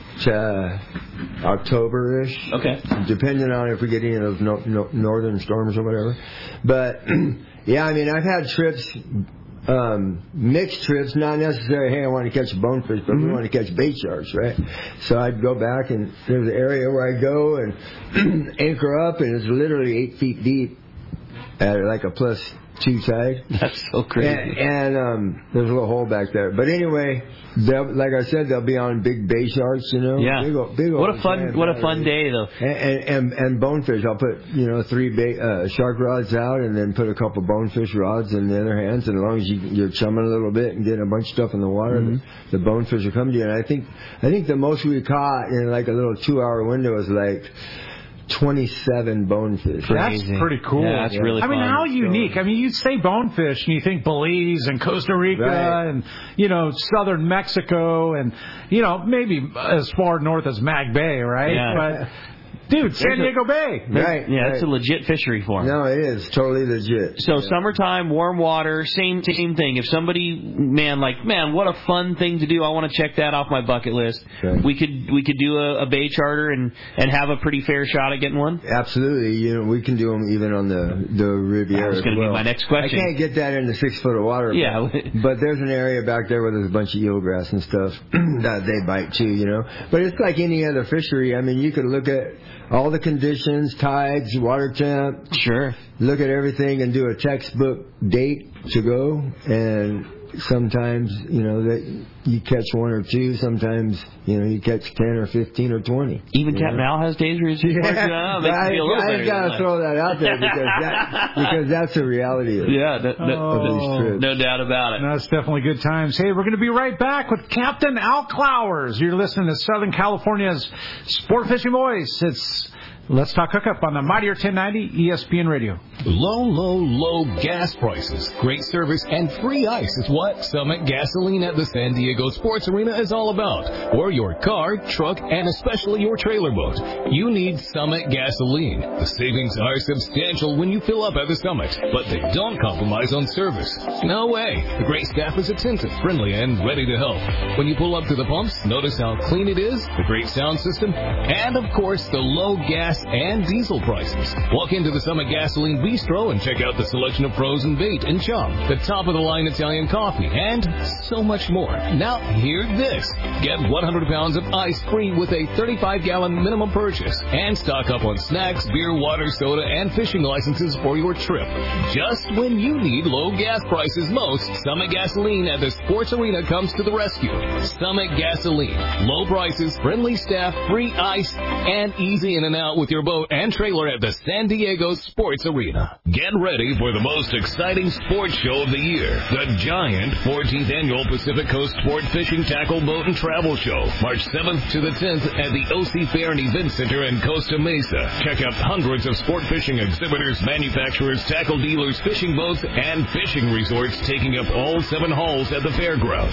to October-ish. Okay. Depending on if we get any of those northern storms or whatever. But yeah, I mean, I've had trips. Mixed trips, not necessarily, hey, I want to catch a bonefish, but we want to catch bait sharks, right? So I'd go back, and there's an area where I go and anchor up, and it's literally 8 feet deep at like a +2 tide. That's so crazy. And there's a little hole back there. But anyway, like I said, they'll be on big bay sharks, you know. Yeah. Big what a fun day though. And bonefish. I'll put 3 shark rods out, and then put a couple bonefish rods in the other hands. And as long as you're chumming a little bit and getting a bunch of stuff in the water, the bonefish will come to you. And I think the most we caught in like a little 2-hour window is like 27 bonefish. That's pretty cool. Yeah, that's really fun. I mean, how unique. I mean, you say bonefish and you think Belize and Costa Rica and, southern Mexico and, maybe as far north as Mag Bay, right? Yeah. But, dude, San Diego Bay. Right. Yeah, it's a legit fishery for them. No, it is. Totally legit. So summertime, warm water, same thing. If somebody, what a fun thing to do. I want to check that off my bucket list. Right. We could do a bay charter and have a pretty fair shot at getting one? Absolutely. We can do them even on the Riviera. That was going to be my next question. I can't get that in the 6 foot of water. Yeah. But there's an area back there where there's a bunch of eelgrass and stuff that they bite too, But it's like any other fishery. I mean, you could look at all the conditions, tides, water temp. Sure. Look at everything and do a textbook date to go, and sometimes, that you catch 1 or 2. Sometimes, you catch 10 or 15 or 20. Even Captain Al has days where he's I got to throw that out there because that's the reality of these trips. No doubt about it. That's definitely good times. Hey, we're going to be right back with Captain Al Clowers. You're listening to Southern California's Sport Fishing Voice. It's Let's Talk Hookup on the Mightier 1090 ESPN Radio. Low gas prices, great service, and free ice is what Summit Gasoline at the San Diego Sports Arena is all about. For your car, truck, and especially your trailer boat, you need Summit Gasoline. The savings are substantial when you fill up at the Summit, but they don't compromise on service. No way. The great staff is attentive, friendly, and ready to help. When you pull up to the pumps, notice how clean it is, the great sound system, and of course the low gas and diesel prices. Walk into the Summit Gasoline Bistro and check out the selection of frozen bait and chum, the top-of-the-line Italian coffee, and so much more. Now, hear this. Get 100 pounds of ice free with a 35-gallon minimum purchase, and stock up on snacks, beer, water, soda, and fishing licenses for your trip. Just when you need low gas prices most, Summit Gasoline at the Sports Arena comes to the rescue. Summit Gasoline. Low prices, friendly staff, free ice, and easy in and out with your boat and trailer at the San Diego Sports Arena. Get ready for the most exciting sports show of the year, the giant 14th Annual Pacific Coast Sport Fishing, Tackle, Boat, and Travel Show, March 7th to the 10th at the OC Fair and Event Center in Costa Mesa. Check out hundreds of sport fishing exhibitors, manufacturers, tackle dealers, fishing boats, and fishing resorts taking up all 7 halls at the fairgrounds.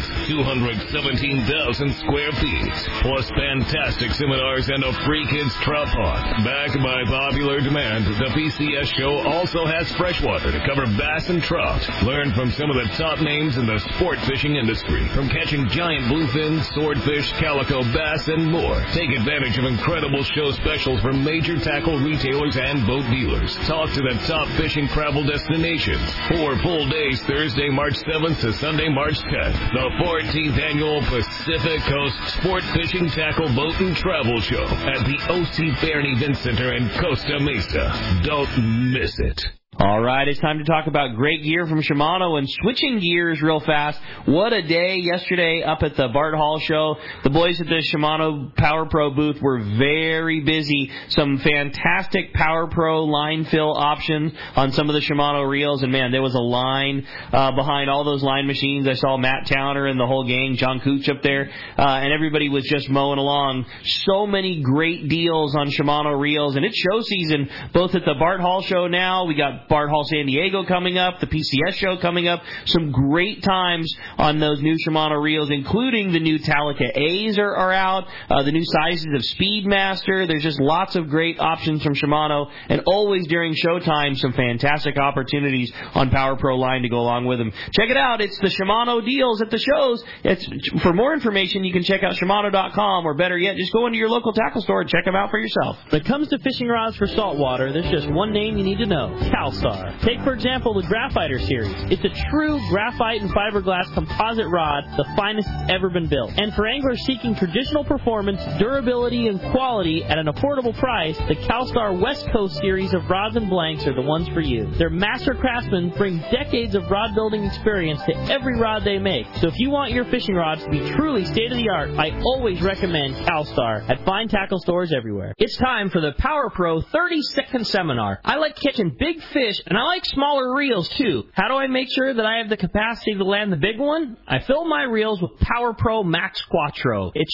217,000 square feet, plus fantastic seminars and a free kids trout pond. Backed by popular demand, the PCS show also has freshwater to cover bass and trout. Learn from some of the top names in the sport fishing industry, from catching giant bluefin, swordfish, calico bass, and more. Take advantage of incredible show specials from major tackle retailers and boat dealers. Talk to the top fishing travel destinations. 4 full days, Thursday, March 7th to Sunday, March 10th. The 14th Annual Pacific Coast Sport Fishing, Tackle, Boat, and Travel Show at the OC Fair and Event Center in Costa Mesa. Don't miss it. All right, it's time to talk about great gear from Shimano, and switching gears real fast. What a day yesterday up at the Bart Hall show. The boys at the Shimano Power Pro booth were very busy. Some fantastic Power Pro line fill options on some of the Shimano reels, and man, there was a line behind all those line machines. I saw Matt Towner and the whole gang, John Cooch up there, and everybody was just mowing along. So many great deals on Shimano reels, and it's show season both at the Bart Hall show now. We got Bart Hall San Diego coming up, the PCS show coming up. Some great times on those new Shimano reels, including the new Talica A's are out, the new sizes of Speedmaster. There's just lots of great options from Shimano, and always during showtime, some fantastic opportunities on Power Pro line to go along with them. Check it out. It's the Shimano deals at the shows. For more information, you can check out Shimano.com, or better yet, just go into your local tackle store and check them out for yourself. When it comes to fishing rods for saltwater, there's just one name you need to know: CalStar. Take, for example, the Graphiter series. It's a true graphite and fiberglass composite rod, the finest ever been built. And for anglers seeking traditional performance, durability, and quality at an affordable price, the CalStar West Coast series of rods and blanks are the ones for you. Their master craftsmen bring decades of rod building experience to every rod they make. So if you want your fishing rods to be truly state-of-the-art, I always recommend CalStar at fine tackle stores everywhere. It's time for the Power Pro 30-second seminar. I like catching big fish, and I like smaller reels too. How do I make sure that I have the capacity to land the big one? I fill my reels with Power Pro Max Quattro. It's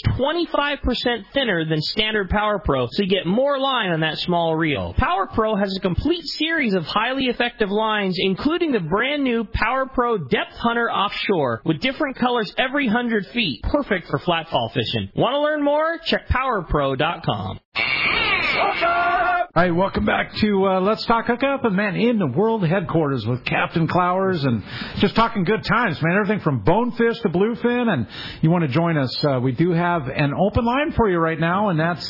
25% thinner than standard Power Pro, so you get more line on that small reel. Power Pro has a complete series of highly effective lines, including the brand new Power Pro Depth Hunter Offshore, with different colors every 100 feet. Perfect for flatfall fishing. Want to learn more? Check PowerPro.com. All right, welcome back to Let's Talk Hookup, and man, in the world headquarters with Captain Clowers, and just talking good times, man. Everything from bonefish to bluefin, and you want to join us? We do have an open line for you right now, and that's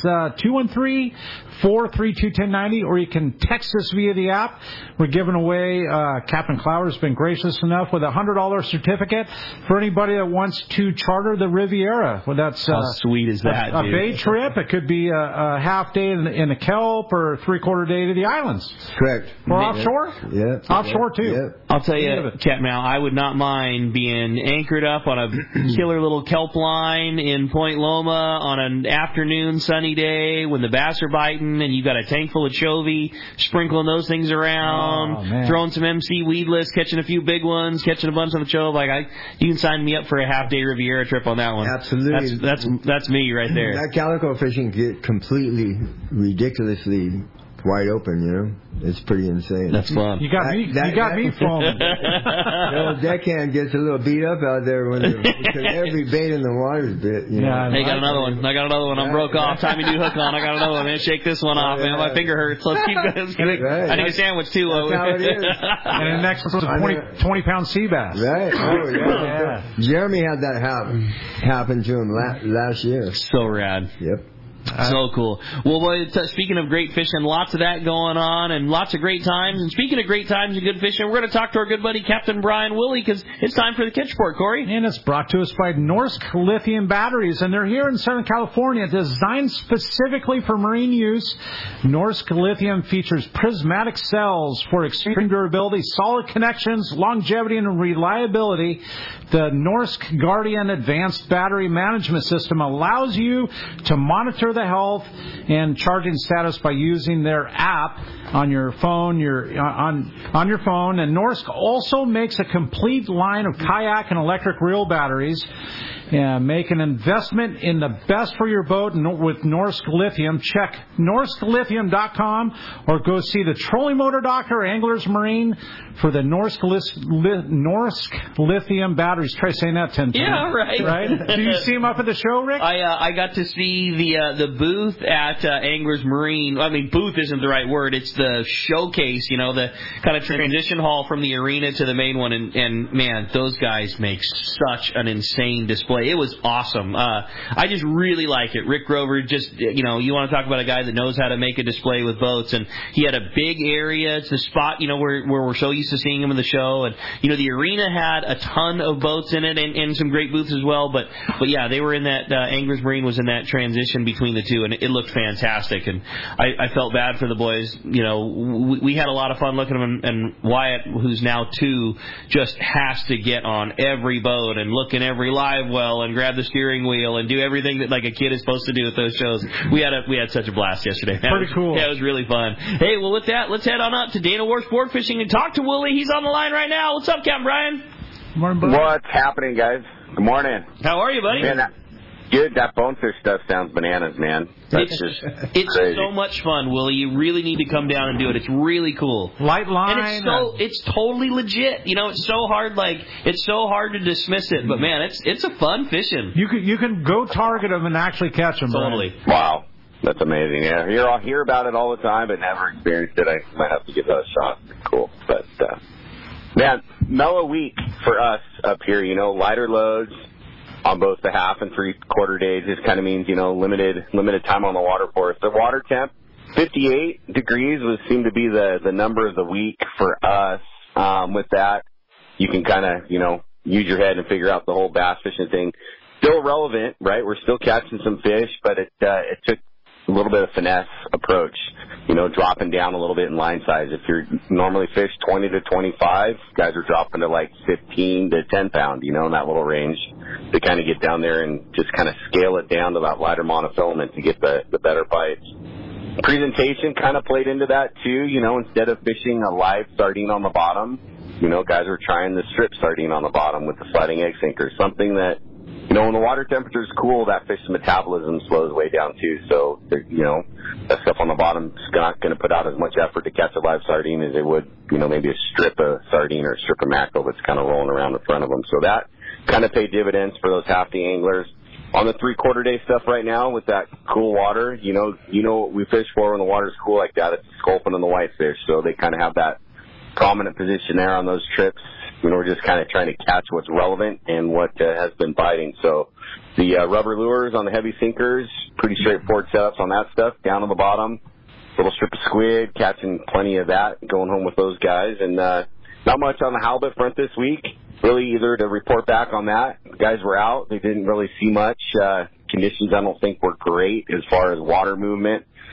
213-432-1090, or you can text us via the app. We're giving away. Captain Clowers has been gracious enough with a $100 certificate for anybody that wants to charter the Riviera. Well, that's how sweet is that? A bay trip. It could be a half day in the kelp, or for a 3/4 day to the islands. Correct. Or offshore? Yeah. Offshore, too. Yeah. I'll tell you, Captain Al, I would not mind being anchored up on a killer little kelp line in Point Loma on an afternoon sunny day when the bass are biting and you've got a tank full of chovy, sprinkling those things around, throwing some MC weedless, catching a few big ones, catching a bunch on the chove. You can sign me up for a half-day Riviera trip on that one. Absolutely. That's me right there. That calico fishing get completely, ridiculously wide open, you know. It's pretty insane. That's fun. You got me foaming. The old deckhand gets a little beat up out there because every bait in the water's bit. You know? Hey, got another one. I'm broke off. Time me new hook on. I got another one. Man, shake this one off, man. My finger hurts. Let's keep going. Right. I need a sandwich too. That's how it is. And the next one's a 20-pound sea bass. Right. Oh, yeah. Jeremy had that happen to him last year. So rad. Yep. So cool. Well, boy, speaking of great fishing, lots of that going on and lots of great times. And speaking of great times and good fishing, we're going to talk to our good buddy Captain Brian Woolley because it's time for the Catch Report, Corey. And it's brought to us by Norsk Lithium Batteries. And they're here in Southern California, designed specifically for marine use. Norsk Lithium features prismatic cells for extreme durability, solid connections, longevity, and reliability. The Norsk Guardian Advanced Battery Management System allows you to monitor the health and charging status by using their app on your phone. On your phone. And Norsk also makes a complete line of kayak and electric reel batteries. Make an investment in the best for your boat with Norsk Lithium. Check norsklithium.com or go see the Trolling Motor Doctor, Anglers Marine for the Norsk Lithium batteries. Try saying that 10 times. Yeah, right. Do you see them up at the show, Rick? I got to see the booth at Anglers Marine. I mean, booth isn't the right word. It's the showcase, you know, the kind of transition hall from the arena to the main one. And man, those guys make such an insane display. It was awesome. I just really like it. Rick Grover, just, you know, you want to talk about a guy that knows how to make a display with boats. And he had a big area. It's the spot, you know, where we're so used to seeing him in the show. And, you know, the arena had a ton of boats in it and some great booths as well. But yeah, they were in that, Anglers Marine was in that transition between the two. And it looked fantastic. And I felt bad for the boys. You know, we had a lot of fun looking at them. And Wyatt, who's now 2, just has to get on every boat and look in every live well and grab the steering wheel and do everything that like a kid is supposed to do at those shows. We had such a blast yesterday. Pretty cool. Yeah, it was really fun. Hey, well, with that, let's head on up to Dana Wharf Sport Fishing and talk to Woolley. He's on the line right now. What's up, Captain Brian? Morning, buddy. What's happening, guys? Good morning. How are you, buddy? Man, good. That bonefish stuff sounds bananas, man. It's crazy. So much fun, Woolley. You really need to come down and do it. It's really cool. Light line. And it's totally legit. You know, it's so hard to dismiss it. But man, it's a fun fishing. You can go target them and actually catch them. Totally. Right? Wow. That's amazing. Yeah, I hear about it all the time, but never experienced it. I might have to give that a shot. Cool. But man, mellow week for us up here. You know, lighter loads on both the half and 3/4 days. This kind of means, you know, limited time on the water for us. The water temp, 58 degrees seemed to be the number of the week for us. With that, you can kind of, you know, use your head and figure out the whole bass fishing thing. Still relevant, right? We're still catching some fish, but it took a little bit of finesse approach, you know, dropping down a little bit in line size. If you're normally fish 20 to 25, guys are dropping to like 15 to 10 pound, you know, in that little range to kind of get down there and just kind of scale it down to that lighter monofilament to get the better bites. Presentation kind of played into that too, you know, instead of fishing a live sardine on the bottom, you know, guys were trying the strip sardine on the bottom with the sliding egg sinker, something that, you know, when the water temperature is cool, that fish's metabolism slows way down too. So, you know, that stuff on the bottom is not going to put out as much effort to catch a live sardine as it would, you know, maybe a strip of sardine or a strip of mackerel that's kind of rolling around in front of them. So that kind of paid dividends for those half-day anglers. On the 3/4 day stuff right now with that cool water, you know what we fish for when the water's cool like that. It's the sculpin and the whitefish. So they kind of have that prominent position there on those trips. You know, we're just kind of trying to catch what's relevant and what has been biting. So the rubber lures on the heavy sinkers, pretty straightforward setups on that stuff. Down on the bottom, little strip of squid, catching plenty of that, going home with those guys. And not much on the halibut front this week, really, either to report back on that. The guys were out. They didn't really see much. Conditions, I don't think, were great as far as water movement.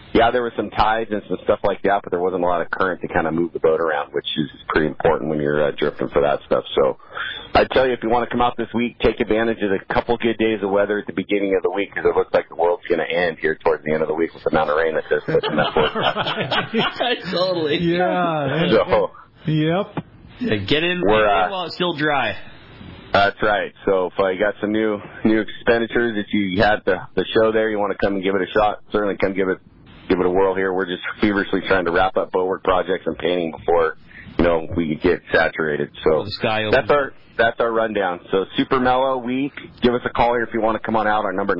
yeah, there were some tides and some stuff like that, but there wasn't a lot of current to kind of move the boat around, which is pretty important when you're drifting for that stuff. So I'd tell you, if you want to come out this week, take advantage of the couple good days of weather at the beginning of the week, because it looks like the world's going to end here towards the end of the week with the amount of rain that there's in that forecast. Totally. Yeah. So, yep. Get in while it's still dry. That's right. So if you got some new expenditures, if you had the show there, you want to come and give it a shot, certainly come give it a whirl here. We're just feverishly trying to wrap up boatwork projects and painting before, we get saturated. So that's our rundown. So Super Mellow Week. Give us a call here if you want to come on out. Our number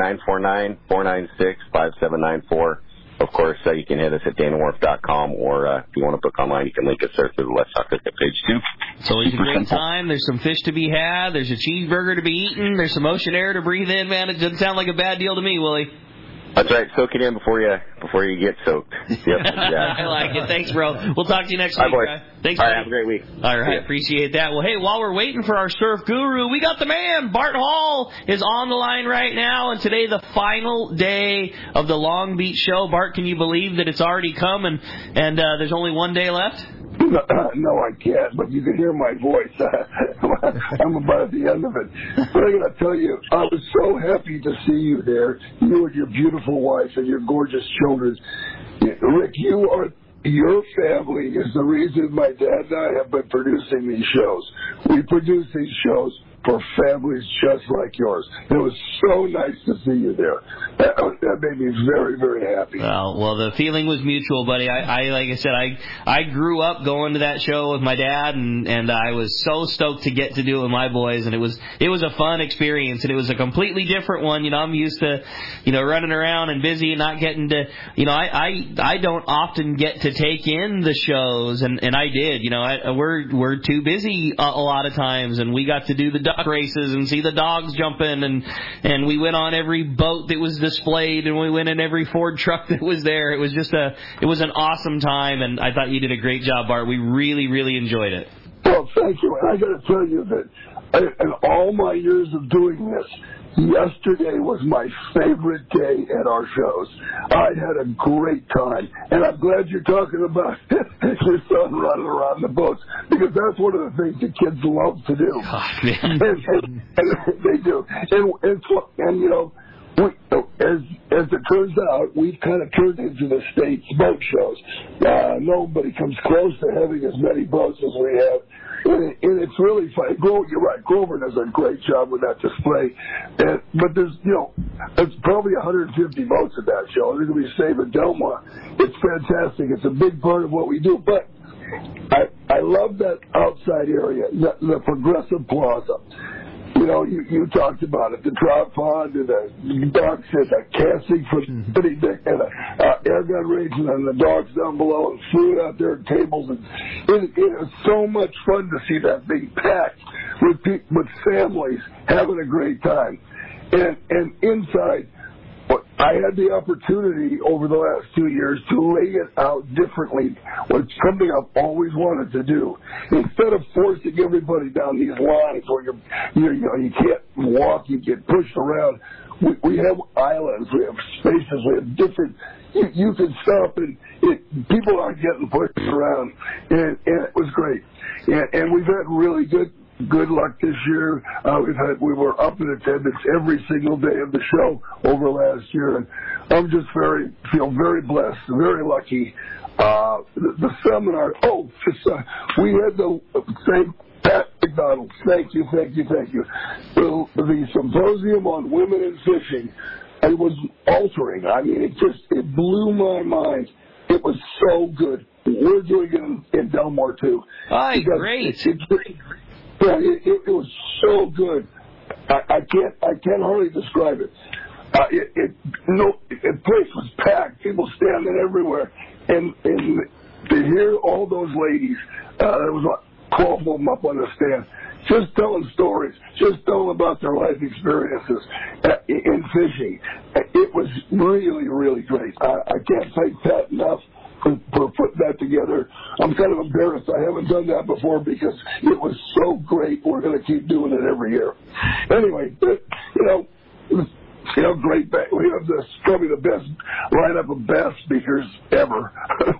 949-496-5794. Of course, you can hit us at danawharf.com, or if you want to book online, you can link us there through the Let's Talk Hookup page, too. It's always a great time. There's some fish to be had. There's a cheeseburger to be eaten. There's some ocean air to breathe in, man. It doesn't sound like a bad deal to me, Willie. That's right. Soak it in before you get soaked. Yep. Yeah. I like it. Thanks, bro. We'll talk to you next week. Boys. Thanks, all buddy. right, have a great week. All right, appreciate that. Well, hey, while we're waiting for our surf guru, we got the man. Bart Hall is on the line right now, and today the final day of the Long Beach show. Bart, can you believe that it's already come and there's only one day left? No, I can't, but you can hear my voice. I'm about at the end of it. But I got to tell you, I was so happy to see you there, you and your beautiful wife and your gorgeous children. Rick, your family is the reason my dad and I have been producing these shows. We produce these shows for families just like yours. It was so nice to see you there. That made me very, very happy. Well, the feeling was mutual, buddy. I like I said, I grew up going to that show with my dad, and I was so stoked to get to do it with my boys, and it was a fun experience, and it was a completely different one. I'm used to, running around and busy and not getting to, I don't often get to take in the shows, and I did. We're too busy a lot of times, and we got to do the duck races and see the dogs jumping, and we went on every boat that was displayed, and we went in every Ford truck that was there. It was just an awesome time, and I thought you did a great job, Bart. We really, really enjoyed it. Well, thank you. And I got to tell you that in all my years of doing this, yesterday was my favorite day at our shows. I had a great time, and I'm glad you're talking about your son running around the boats, because that's one of the things the kids love to do. Oh, man. And they do. And as it turns out, we've kind of turned into the state's boat shows. Nobody comes close to having as many boats as we have. And it's really fun. You're right. Grover does a great job with that display. But there's, it's probably 150 boats at that show. They're going to be saving Delmar. It's fantastic. It's a big part of what we do. But I love that outside area, the Progressive Plaza. You talked about it, the trout pond and the ducks and the casting for City Dick and the air gun range and the dogs down below and food out there and tables. And it is so much fun to see that thing packed with families having a great time. And inside, I had the opportunity over the last 2 years to lay it out differently, which is something I've always wanted to do. Instead of forcing everybody down these lines where you can't walk, you get pushed around, we have islands, we have spaces, we have different. You can stop and people aren't getting pushed around, and it was great. And we've had really good luck this year. We were up in attendance every single day of the show over last year, and I'm just feel very blessed, very lucky. The seminar. We had the thank Pat McDonald. Thank you. The symposium on women in fishing. It was altering. I mean, it blew my mind. It was so good. We're doing it in Delmar too. Great. It was so good. I can't hardly describe it. The place was packed. People standing everywhere, and to hear all those ladies, there was like 12 of them up on the stand, just telling stories, just telling about their life experiences in fishing. It was really, really great. I can't thank Pat enough for putting that together. I'm kind of embarrassed I haven't done that before because it was so great. We're going to keep doing it every year. Anyway, great. We have probably the best lineup of bass speakers ever.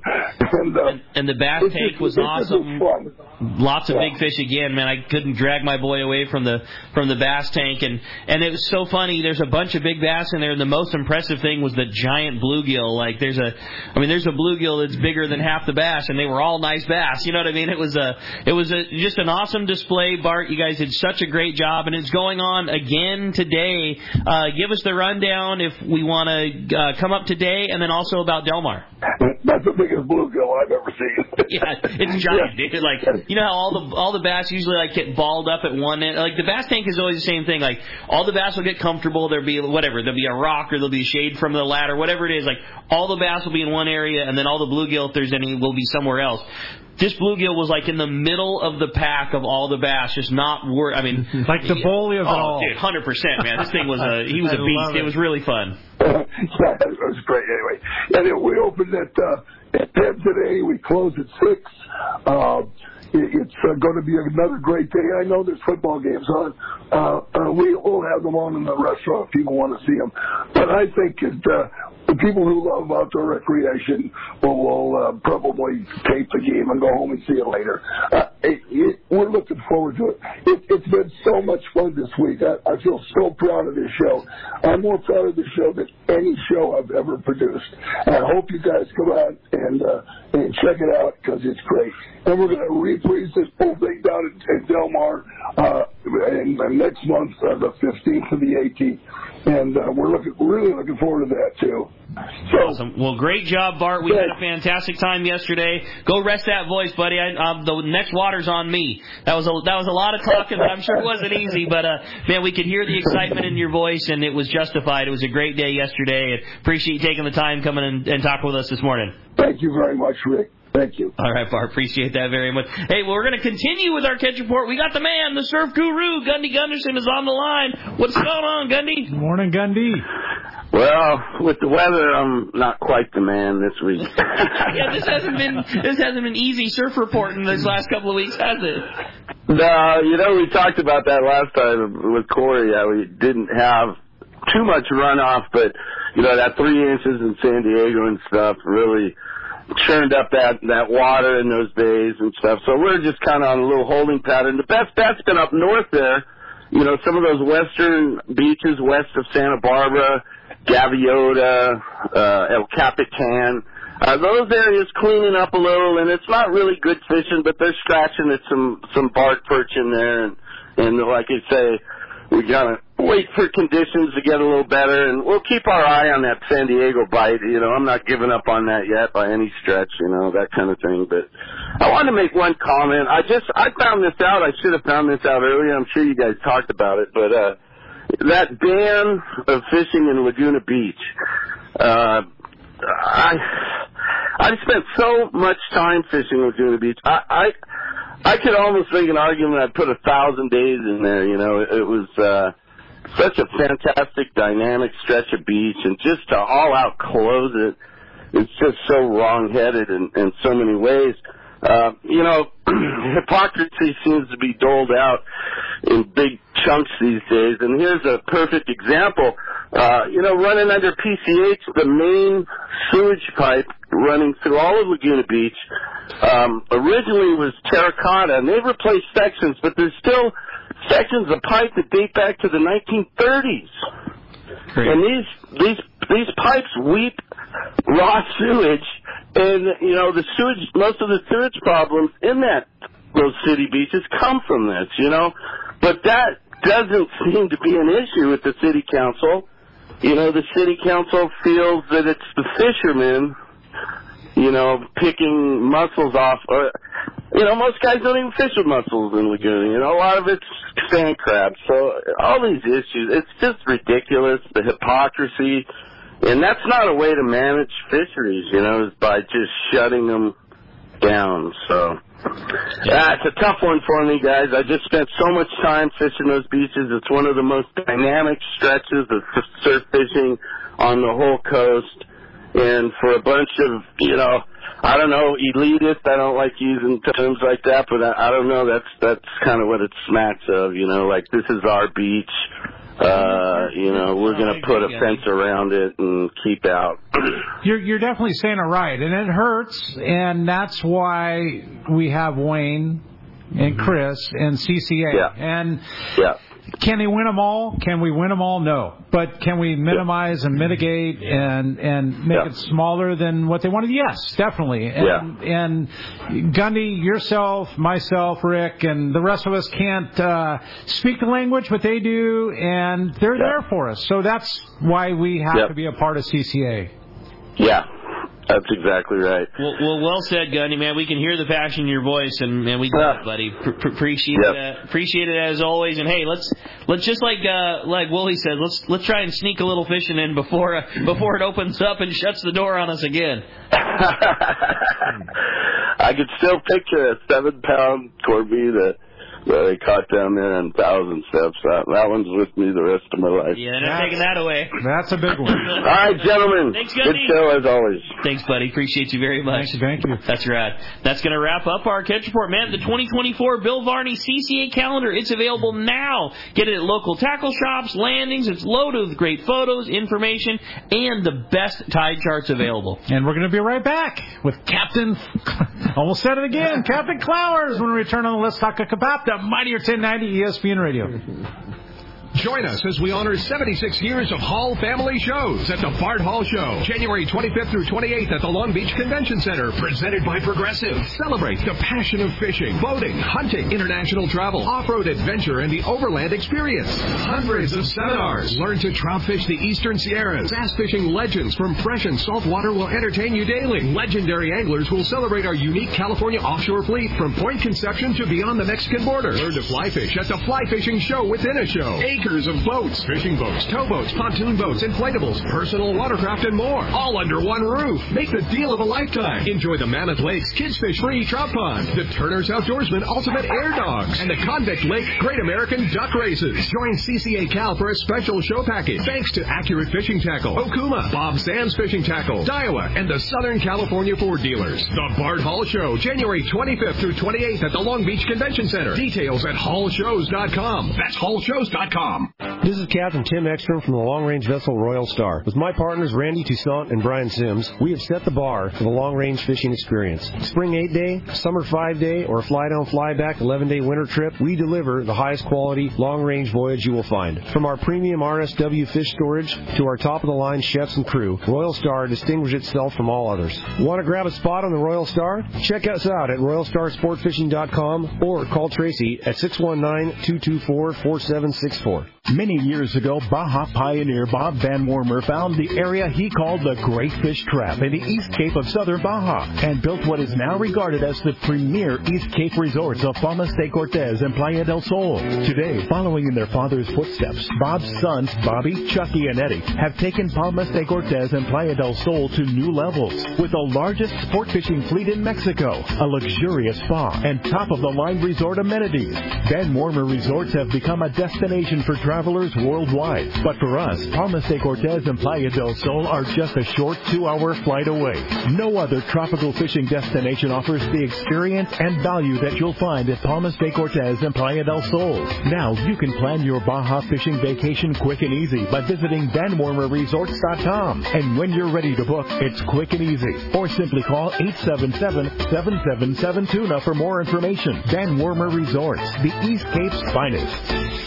and the bass tank was awesome. Lots of big fish again, man. I couldn't drag my boy away from the bass tank, and it was so funny. There's a bunch of big bass in there, and the most impressive thing was the giant bluegill. Like there's a bluegill that's bigger than half the bass, and they were all nice bass. You know what I mean? It was just an awesome display, Bart. You guys did such a great job, and it's going on again today. Give us the rundown if we want to come up today, and then also about Del Mar. That's the biggest bluegill I've ever seen. Yeah, it's giant, dude. Like, you know how all the bass usually like get balled up at one end. Like the bass tank is always the same thing. Like all the bass will get comfortable. There'll be a rock or there'll be a shade from the ladder, whatever it is. Like all the bass will be in one area, and then all the bluegill, if there's any, will be somewhere else. This bluegill was like in the middle of the pack of all the bass, just not worth. I mean, like the bully of it all. Dude, 100%, man. This thing was he was a beast. It was really fun. Yeah, it was great. Anyway, and we opened at 10 today. We close at 6. It's going to be another great day. I know there's football games on. We will have them on in the restaurant if people want to see them. But I think the people who love outdoor recreation will probably tape the game and go home and see it later. We're looking forward to it. It's been so much fun this week. I feel so proud of this show. I'm more proud of this show than any show I've ever produced. I hope you guys come out and check it out because it's great. And we're going to reprise this whole thing down in Del Mar next month, the 15th to the 18th. And we're really looking forward to that, too. So, awesome. Well, great job, Bart. We had a fantastic time yesterday. Go rest that voice, buddy. The next water's on me. That was a lot of talking, but I'm sure it wasn't easy. But, man, we could hear the excitement in your voice, and it was justified. It was a great day yesterday. And appreciate you taking the time coming and talking with us this morning. Thank you very much, Rick. Thank you. All right, Bart. Appreciate that very much. Hey, well, we're going to continue with our catch report. We got the man, the surf guru, Gundy Gunderson, is on the line. What's going on, Gundy? Good morning, Gundy. Well, with the weather, I'm not quite the man this week. Yeah, this hasn't been easy surf reporting this last couple of weeks, has it? No, we talked about that last time with Corey. We didn't have too much runoff, but that 3 inches in San Diego and stuff really churned up that water in those days and stuff. So we're just kind of on a little holding pattern. The best bet's been up north there. Some of those western beaches west of Santa Barbara, Gaviota, El Capitan. Those areas cleaning up a little, and it's not really good fishing, but they're scratching at some bark perch in there. And like I say, we gotta wait for conditions to get a little better, and we'll keep our eye on that San Diego bite. I'm not giving up on that yet by any stretch, that kind of thing. But I wanted to make one comment. I found this out. I should have found this out earlier. I'm sure you guys talked about it, but that ban of fishing in Laguna Beach. I spent so much time fishing Laguna Beach. I could almost make an argument I'd put 1,000 days in there. It was such a fantastic, dynamic stretch of beach, and just to all out close it, it's just so wrong-headed in so many ways. Hypocrisy seems to be doled out in big chunks these days, and here's a perfect example. Running under PCH, the main sewage pipe running through all of Laguna Beach, originally was terracotta, and they've replaced sections, but there's still sections of pipe that date back to the 1930s. Great. And these pipes weep raw sewage, and the sewage, most of the sewage problems in those city beaches come from this, But that doesn't seem to be an issue with the city council. The city council feels that it's the fishermen, picking mussels off. Most guys don't even fish with mussels in Laguna. A lot of it's sand crabs. So all these issues, it's just ridiculous, the hypocrisy. And that's not a way to manage fisheries, is by just shutting them down. So it's a tough one for me, guys. I just spent so much time fishing those beaches. It's one of the most dynamic stretches of surf fishing on the whole coast. And for a bunch of, I don't know, elitist, I don't like using terms like that, but I don't know, that's kind of what it smacks of, like this is our beach. We're going to put a fence around it and keep out. You're definitely saying it right, and it hurts, and that's why we have Wayne and Chris and CCA. Yeah. And yeah. Can they win them all? Can we win them all? No. But can we minimize and mitigate and make it smaller than what they wanted? Yes, definitely. And Gundy, yourself, myself, Rick, and the rest of us can't speak the language, but they do, and they're there for us. So that's why we have to be a part of CCA. Yeah. That's exactly right. Well said, Gundy, man. We can hear the passion in your voice, and we got it, buddy. Appreciate it as always. And hey, let's just like Wooly said, let's try and sneak a little fishing in before it opens up and shuts the door on us again. I could still picture a 7-pound corby that I caught down there in 1,000 steps. That one's with me the rest of my life. Yeah, they're not taking that away. That's a big one. All right, gentlemen. Thanks, good show as always. Thanks, buddy. Appreciate you very much. Thank you. That's right. That's going to wrap up our Catch Report, man. The 2024 Bill Varney CCA calendar. It's available now. Get it at local tackle shops, landings. It's loaded with great photos, information, and the best tide charts available. And we're going to be right back with Captain, almost said it again, Captain Clowers when we return on the Let's Talk Hook-Up, the Mightier 1090 ESPN Radio. Join us as we honor 76 years of Hall family shows at the Bart Hall Show, January 25th through 28th at the Long Beach Convention Center, presented by Progressive. Celebrate the passion of fishing, boating, hunting, international travel, off-road adventure, and the overland experience. Hundreds of seminars. Learn to trout fish the Eastern Sierras. Bass fishing legends from fresh and salt water will entertain you daily. Legendary anglers will celebrate our unique California offshore fleet from Point Conception to beyond the Mexican border. Learn to fly fish at the Fly Fishing Show within a show. Acres of boats, fishing boats, towboats, pontoon boats, inflatables, personal watercraft, and more. All under one roof. Make the deal of a lifetime. Enjoy the Mammoth Lakes Kids Fish Free Trout Pond, the Turner's Outdoorsman Ultimate Air Dogs, and the Convict Lake Great American Duck Races. Join CCA Cal for a special show package. Thanks to Accurate Fishing Tackle, Okuma, Bob Sands Fishing Tackle, Daiwa, and the Southern California Ford dealers. The Bart Hall Show, January 25th through 28th at the Long Beach Convention Center. Details at hallshows.com. That's hallshows.com. This is Captain Tim Ekstrom from the long-range vessel Royal Star. With my partners Randy Toussaint and Brian Sims, we have set the bar for the long-range fishing experience. Spring 8-day, summer 5-day, or fly-down, fly-back 11-day winter trip, we deliver the highest quality long-range voyage you will find. From our premium RSW fish storage to our top-of-the-line chefs and crew, Royal Star distinguishes itself from all others. Want to grab a spot on the Royal Star? Check us out at RoyalStarSportFishing.com or call Tracy at 619-224-4764. Many years ago, Baja pioneer Bob Van Wormer found the area he called the Great Fish Trap in the East Cape of southern Baja and built what is now regarded as the premier East Cape resorts of Palmas de Cortez and Playa del Sol. Today, following in their father's footsteps, Bob's sons, Bobby, Chucky, and Eddie, have taken Palmas de Cortez and Playa del Sol to new levels with the largest sport fishing fleet in Mexico, a luxurious spa, and top-of-the-line resort amenities. Van Wormer Resorts have become a destination for travelers worldwide. But for us, Palmas de Cortez and Playa del Sol are just a short 2-hour flight away. No other tropical fishing destination offers the experience and value that you'll find at Palmas de Cortez and Playa del Sol. Now you can plan your Baja fishing vacation quick and easy by visiting VanWormerResorts.com. And when you're ready to book, it's quick and easy. Or simply call 877-777-TUNA for more information. Van Wormer Resorts, the East Cape's finest.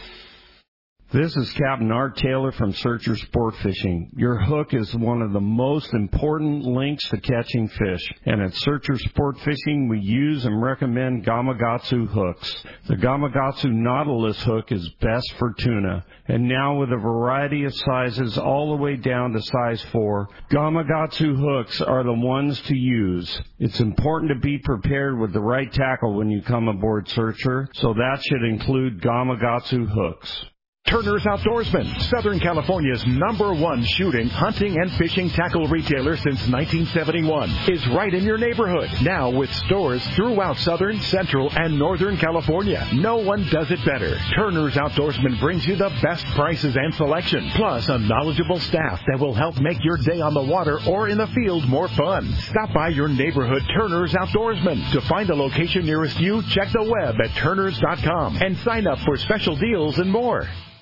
This is Captain Art Taylor from Searcher Sport Fishing. Your hook is one of the most important links to catching fish. And at Searcher Sport Fishing, we use and recommend Gamakatsu hooks. The Gamakatsu Nautilus hook is best for tuna. And now with a variety of sizes all the way down to size 4, Gamakatsu hooks are the ones to use. It's important to be prepared with the right tackle when you come aboard Searcher, so that should include Gamakatsu hooks. Turner's Outdoorsman, Southern California's #1 shooting, hunting, and fishing tackle retailer since 1971, is right in your neighborhood. Now with stores throughout Southern, Central, and Northern California. No one does it better. Turner's Outdoorsman brings you the best prices and selection, plus a knowledgeable staff that will help make your day on the water or in the field more fun. Stop by your neighborhood Turner's Outdoorsman. To find a location nearest you, check the web at turners.com and sign up for special deals and more.